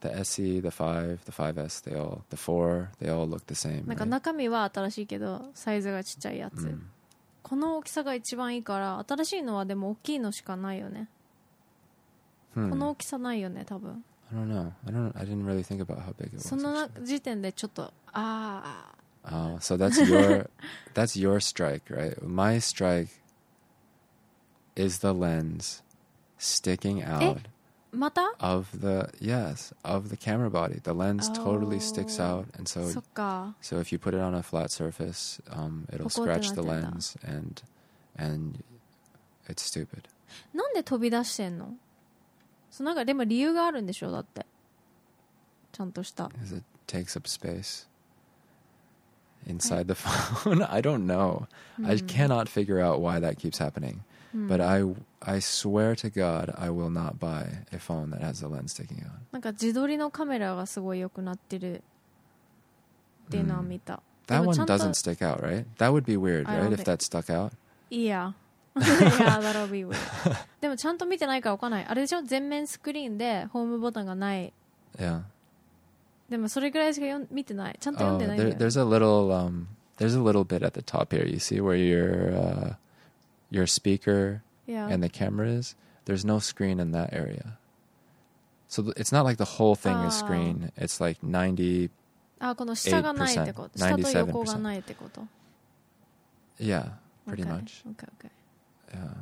The S E, the five, the five S, they all, the four, they all look the same. なんか Right? 中身は新しいけどサイズがちっちゃいやつ、 Mm. この大きさが一番いいから。新しいのはでも大きいのしかないよね、 Hmm. この大きさないよね多分。 I don't know. I don't. I didn't really think about how big it was. そのな actually. 時点でちょっとあ Oh, so that's your that's your strike, right? My strike is the lens sticking out あまた of the yes of the camera body. The lens totally sticks Oh. out, and so そっか so if you put it on a flat surface, um, it'll ポコって scratch the なってんだ。 lens, and and it's stupid. なんで飛び出してんの？そうなんかでも理由があるんでしょだってちゃんとした。 Because it takes up space inside the phone. I don't know. I cannot figure out why that keeps happening. But I I swear to God, I will not buy a phone that has the lens sticking out. なんか自撮りのカメラがすごい良くなってるっていうのは見た。 で That も one ちゃんと doesn't stick out, right? That would be weird, I right? don't If think- that stuck out. いやいや、that'll be weird でもちゃんと見てないから分かんない。あれでしょ、全面スクリーンでホームボタンがない。 Yeah. でもそれぐらいしか読ん見てない。ちゃんと読ん Oh, でないんだ there, よ。 there's a little um, there's a little bit at the top here. You see where your uh, your speaker Yeah. and the camera is. There's no screen in that area. So th- it's not like the whole thing is Ah. screen. It's like ninety. あ、この下がないってこと。下と横がないってこと。 Yeah, pretty Okay. much. Okay, okay. Yeah.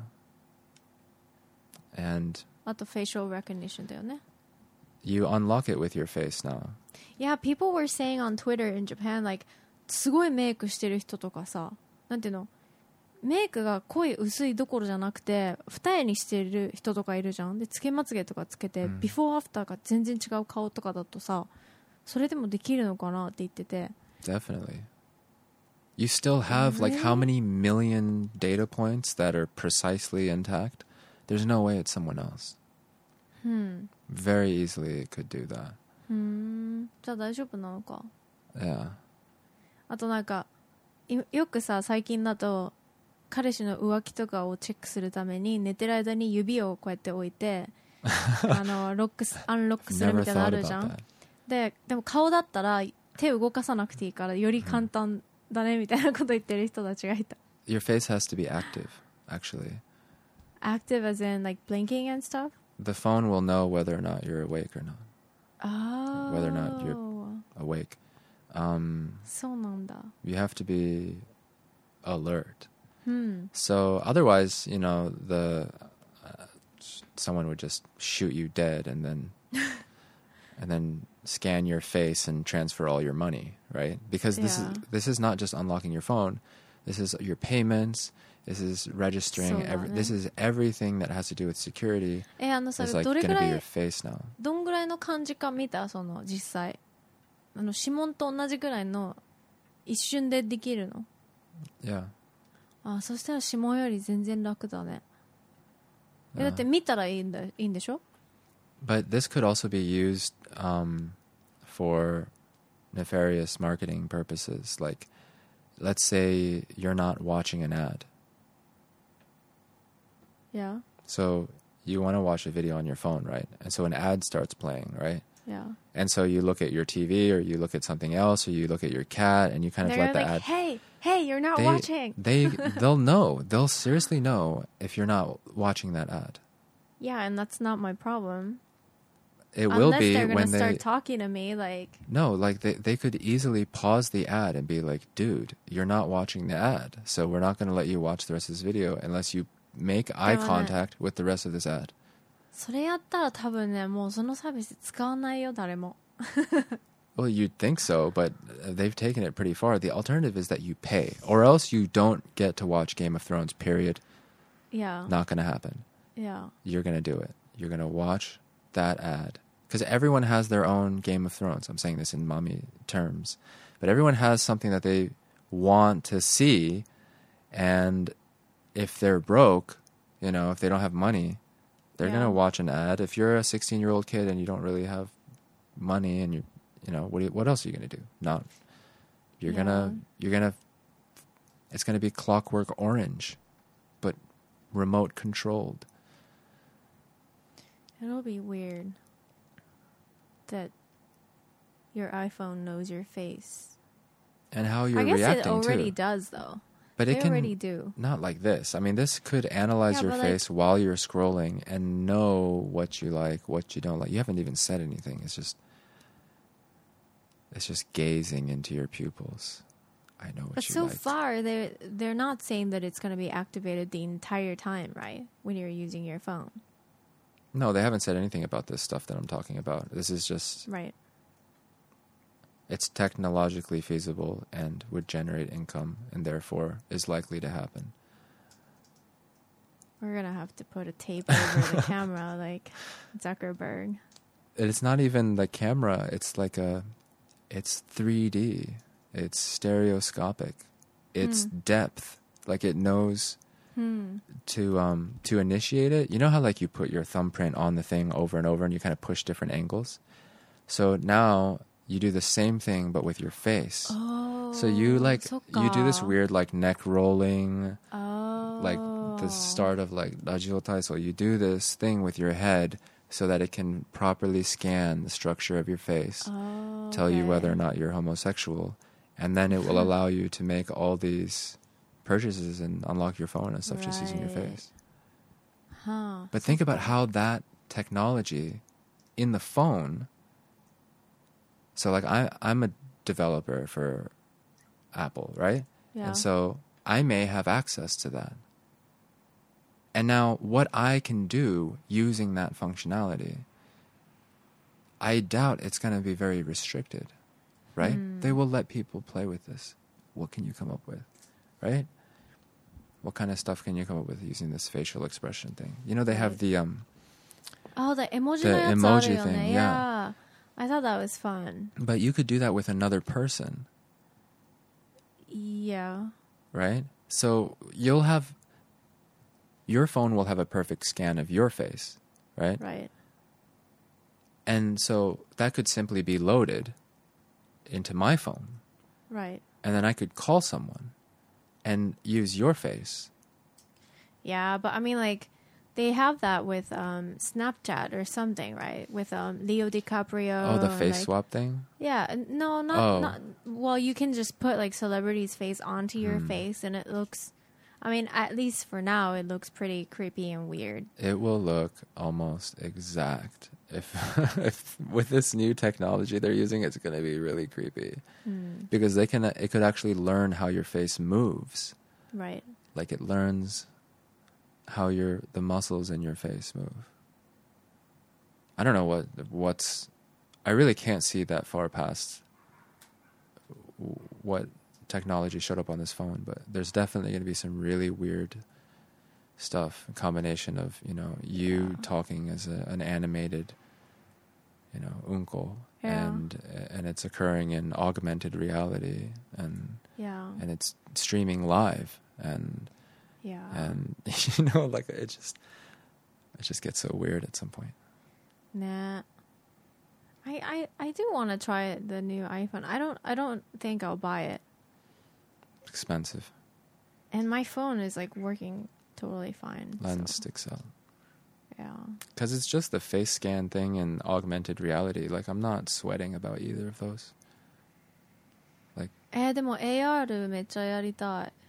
And あと facial recognition だよね。 you unlock it with your face now. Yeah, people were saying on Twitter in Japan, like, すごいメイクしてる人とかさ、なんていうの、メイクが濃い薄いどころじゃなくて二重にしてる人とかいるじゃん。でつけまつげとかつけて、 うん、 ビフォーアフターが全然違う顔とかだとさ、それでもできるのかなって言ってて。 Definitely. You still have like how many million data points that are precisely intact? There's no way it's someone else. うん。 Very easily it could do that. うーん。じゃあ大丈夫なのか。 Yeah. あとなんかいよくさ、最近だと彼氏の浮気とかをチェックするために寝てる間に指をこうやって置いてあのロックスアンロックする Never みたいなのあ thought るじゃ about ん。 that. ででも顔だったら手を動かさなくていいからより簡単だねみたいなこと言ってる人たちがいた。 Your face has to be active, actually. Active as in like blinking and stuff? The phone will know whether or not you're awake or not. ああ。 Whether or not you're awake. Um, そうなんだ。 you have to be alert. うん。 So otherwise, you know, the uh, someone would just shoot you dead and then and then scan your face and transfer all your money, right? Because this Yeah. is this is not just unlocking your phone. This is your payments. This is registering. Every, this is everything that has to do with security. え、あのさ、 It's like どれ going ぐ to be ら your い face now. どんぐらいの感じか見た？その実際あの指紋と同じぐらいの一瞬でできるの？ Yeah. あ、そしたら指紋より全然楽だね。え、 Yeah. だって見たらいいんだ、いいんでしょ？ But this could also be used um, for nefarious marketing purposes. Like, let's say you're not watching an ad. Yeah, So you want to watch a video on your phone, right? And so an ad starts playing, right? yeah. And so you look at your T V or you look at something else or you look at your cat and you kind of They're let the like, ad... hey, hey, you're not They, watching. they, they'll know. They'll seriously know if you're not watching that ad. Yeah, and that's not my problem. It will Unless be they're gonna when start they... talking to me like... No, like they, they could easily pause the ad and be like, dude, you're not watching the ad. So we're not going to let you watch the rest of this video unless you make eye Darn it. contact with the rest of this ad. それやったら多分ね、もうそのサービス使わないよ、誰も。 Well, you'd think so, but they've taken it pretty far. The alternative is that you pay, or else you don't get to watch Game of Thrones, period. Yeah, Not going to happen. yeah. You're going to do it. You're going to watch that ad. Because everyone has their own Game of Thrones. I'm saying this in mommy terms. But everyone has something that they want to see, and if they're broke, you know, if they don't have money, they're Yeah. going to watch an ad. If you're a sixteen-year-old kid and you don't really have money and you you know, what do you, what else are you going to do? Not you're Yeah. going to you're going to it's going to be Clockwork Orange, but remote controlled. It'll be weird. that your iPhone knows your face. And how you're I guess reacting it already too. does, though. But they it can already do. Not like this. I mean, this could analyze Yeah, your but, face while you're scrolling and know what you like, what you don't like. You haven't even said anything. It's just, it's just gazing into your pupils. I know what But you so liked. far, they're they're not saying that it's going to be activated the entire time, right? When you're using your phone, No, they haven't said anything about this stuff that I'm talking about. This is just, right? it's technologically feasible and would generate income and therefore is likely to happen. We're gonna have to put a tape over the camera, like Zuckerberg. It's not even the camera. It's like a, it's three D. It's stereoscopic. It's Hmm. depth. Like it knows Hmm. to um to initiate it. You know how like you put your thumbprint on the thing over and over and you kind of push different angles? So now you do the same thing but with your face. Oh. So you like you do this そっか。 weird like neck rolling, Oh. like the start of like Rajio Taiso. You do this thing with your head so that it can properly scan the structure of your face, Oh, tell you okay. whether or not you're homosexual, and then it will allow you to make all these purchases and unlock your phone and stuff just using your Right. face. Huh. But think about how that technology in the phone. So like I I'm a developer for Apple, right? Yeah. And so I may have access to that. And now what I can do using that functionality, I doubt it's going to be very restricted, right? Hmm. They will let people play with this. What can you come up with, right? What kind of stuff can you come up with using this facial expression thing? You know, they have Right. the um Oh, the emoji The のやつ emoji あるよね。 thing, Yeah. I thought that was fun. but you could do that with another person, Yeah. right? So you'll have your phone will have a perfect scan of your face, right? Right. And so that could simply be loaded into my phone. Right. And then I could call someone and use your face. Yeah, but I mean, like, they have that with um, Snapchat or something, right? With um, Leo DiCaprio. Oh, the and, face like, swap thing? Yeah, n- no, not, Oh. not. Well, you can just put like celebrities' face onto your Hmm. face, and it looks. I mean, at least for now, it looks pretty creepy and weird. It will look almost exact. If, if with this new technology they're using, it's going to be really creepy. Hmm. Because they can, it could actually learn how your face moves. Right. Like it learns how your the muscles in your face move. I don't know what what's. I really can't see that far past what technology showed up on this phone, but there's definitely going to be some really weird stuff. A combination of you know you Yeah. talking as a, an animated, you know, unko, Yeah. and and it's occurring in augmented reality, and Yeah. and it's streaming live, and Yeah. and you know, like it just it just gets so weird at some point. Nah. I, I, I do want to try the new iPhone. I don't I don't think I'll buy it. Expensive. And my phone is like working totally fine. Lens so, sticks out. yeah. Because it's just the face scan thing and augmented reality. Like, I'm not sweating about either of those. えー、でも エーアール めっちゃやりたい。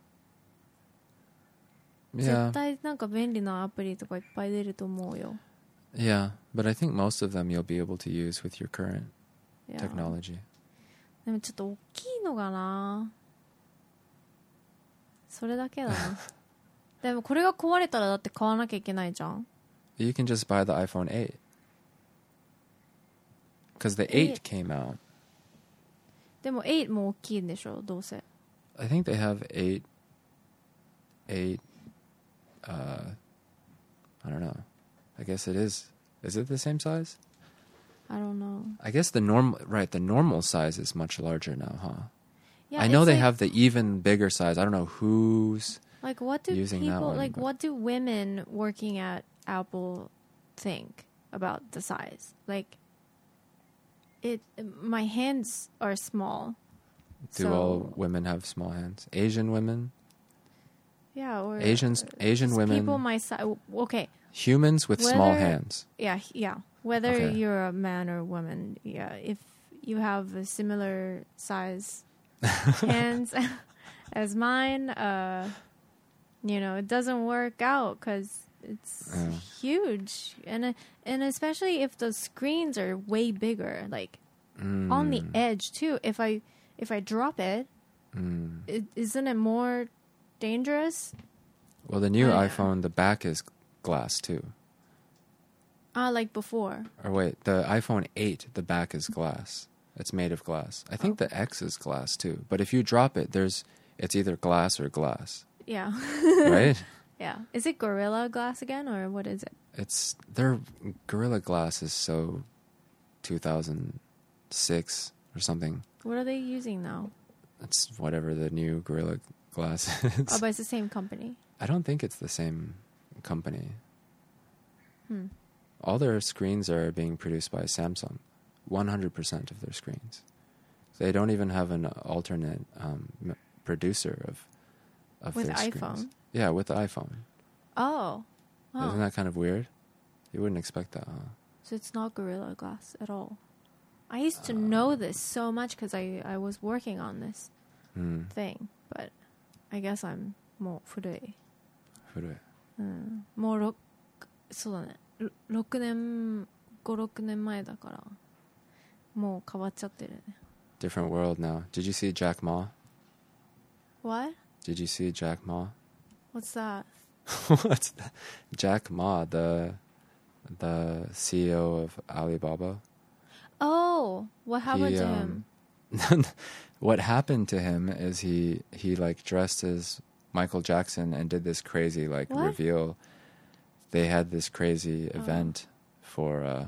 Yeah. 絶対なんか便利なアプリとかいっぱい出ると思うよ。 Yeah. But I think most of them you'll be able to use with your current Yeah. technology. でもちょっと大きいのかな。それだけだな。でもこれが壊れたらだって買わなきゃいけないじゃん。 You can just buy the iPhone eight. Because the eight came out. でもエイトも大きいんでしょ、どうせ。 I think they have eight, eight, uh, I don't know. I guess it is. Is it the same size? I don't know. I guess the normal, right, the normal size is much larger now, huh? Yeah, I know it's they like, have the even bigger size. I don't know who's like what do using that people one, like but- what do women working at Apple think about the size? Like it my hands are small. Do so, all women have small hands? Asian women? yeah, or Asians, Asian just women, people my size. Okay, humans with small Whether- hands. yeah, yeah. Whether Okay. you're a man or woman, yeah, if you have a similar size hands as mine, uh, you know, it doesn't work out because it's Yeah. huge, and uh, and especially if the screens are way bigger, like Mm. on the edge too. If I if I drop it, Mm. it isn't it more dangerous? Well, the new Oh, yeah. iPhone, the back is glass too. Ah, like before. Or wait, the iPhone eight, the back is glass. It's made of glass. I think Oh. the X is glass too. But if you drop it, there's it's either glass or glass, Yeah. right? Yeah. Is it Gorilla Glass again, or what is it? It's their Gorilla Glass is so two thousand six or something. What are they using now? It's whatever the new Gorilla Glass is. Oh, but it's the same company. I don't think it's the same company. Hmm. All their screens are being produced by Samsung. one hundred percent of their screens. They don't even have an alternate um, m- producer of of With their iPhone? screens. Yeah, with the iPhone. Oh. Oh. Isn't that kind of weird? You wouldn't expect that, huh? So it's not Gorilla Glass at all. I used to know this so much because I, I was working on this Hmm. thing, but I guess I'm more 古い。 古い。 うん、もうろくそうだねろろくねんごろくねんまえだからもう変わっちゃってるね。 Different world now. Did you see Jack Ma? What? Did you see Jack Ma? What's that? What's that? Jack Ma, the the C E O of Alibaba. Oh, what happened He, to um, him? What happened to him is he he like dressed as Michael Jackson and did this crazy like What? reveal. They had this crazy Oh. event for uh,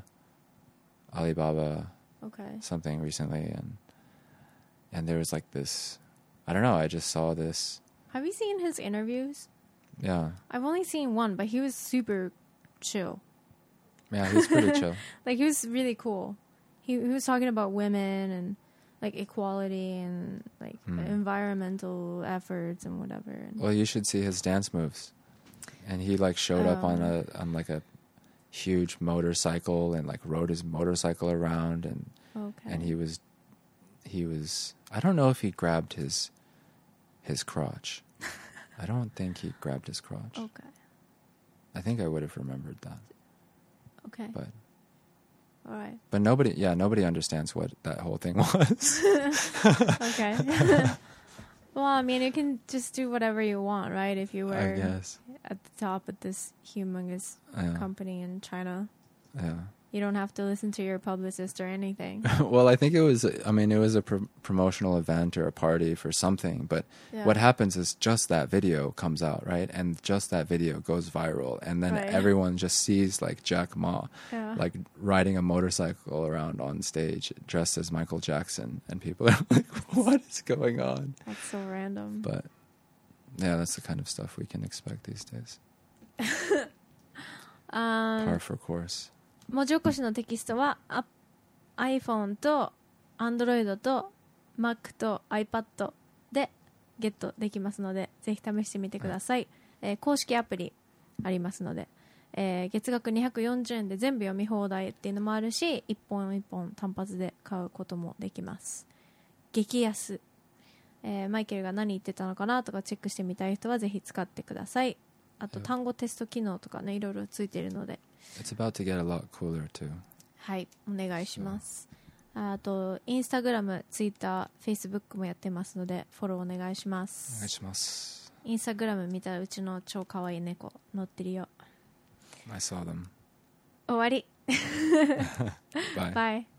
Alibaba Okay. something recently, and and there was like this. I don't know. I just saw this. Have you seen his interviews? Yeah, I've only seen one, but he was super chill. yeah. He's pretty chill. Like he was really cool. He he was talking about women and like equality and like Hmm. environmental efforts and whatever. And Well, you should see his dance moves. And he like showed up on Oh. a on like a huge motorcycle and like rode his motorcycle around, and okay. and he was he was I don't know if he grabbed his his crotch. I don't think he grabbed his crotch. Okay. I think I would have remembered that. Okay. But All right. but nobody yeah, nobody understands what that whole thing was. Okay. Well, I mean, you can just do whatever you want, right? If you I were guess. at the top of this humongous Yeah. company in China, Yeah. you don't have to listen to your publicist or anything. Well, I think it was I mean it was a pro- promotional event or a party for something, but Yeah. what happens is just that video comes out, right? And just that video goes viral, and then Right. everyone just sees like Jack Ma Yeah. like riding a motorcycle around on stage dressed as Michael Jackson, and people are like, what is going on? That's so random. But yeah, that's the kind of stuff we can expect these days. um, Par for course. 文字起こしのテキストはあ iPhone と Android と Mac と iPad でゲットできますので、ぜひ試してみてください。えー公式アプリありますので、えー月額にひゃくよんじゅうえんで全部読み放題っていうのもあるし、一本一本単発で買うこともできます。激安、えーマイケルが何言ってたのかなとかチェックしてみたい人はぜひ使ってください。あと単語テスト機能とかね、いろいろついているので、 It's about to get a lot cooler too. はい、お願いします。あとインスタグラム、ツイッター、フェイスブックもやってますのでフォローお願いしまおす。 願いします。 インスタグラム見たらうちの超可愛い猫乗ってるよ。 I saw them. 終わり。 Bye. バイ。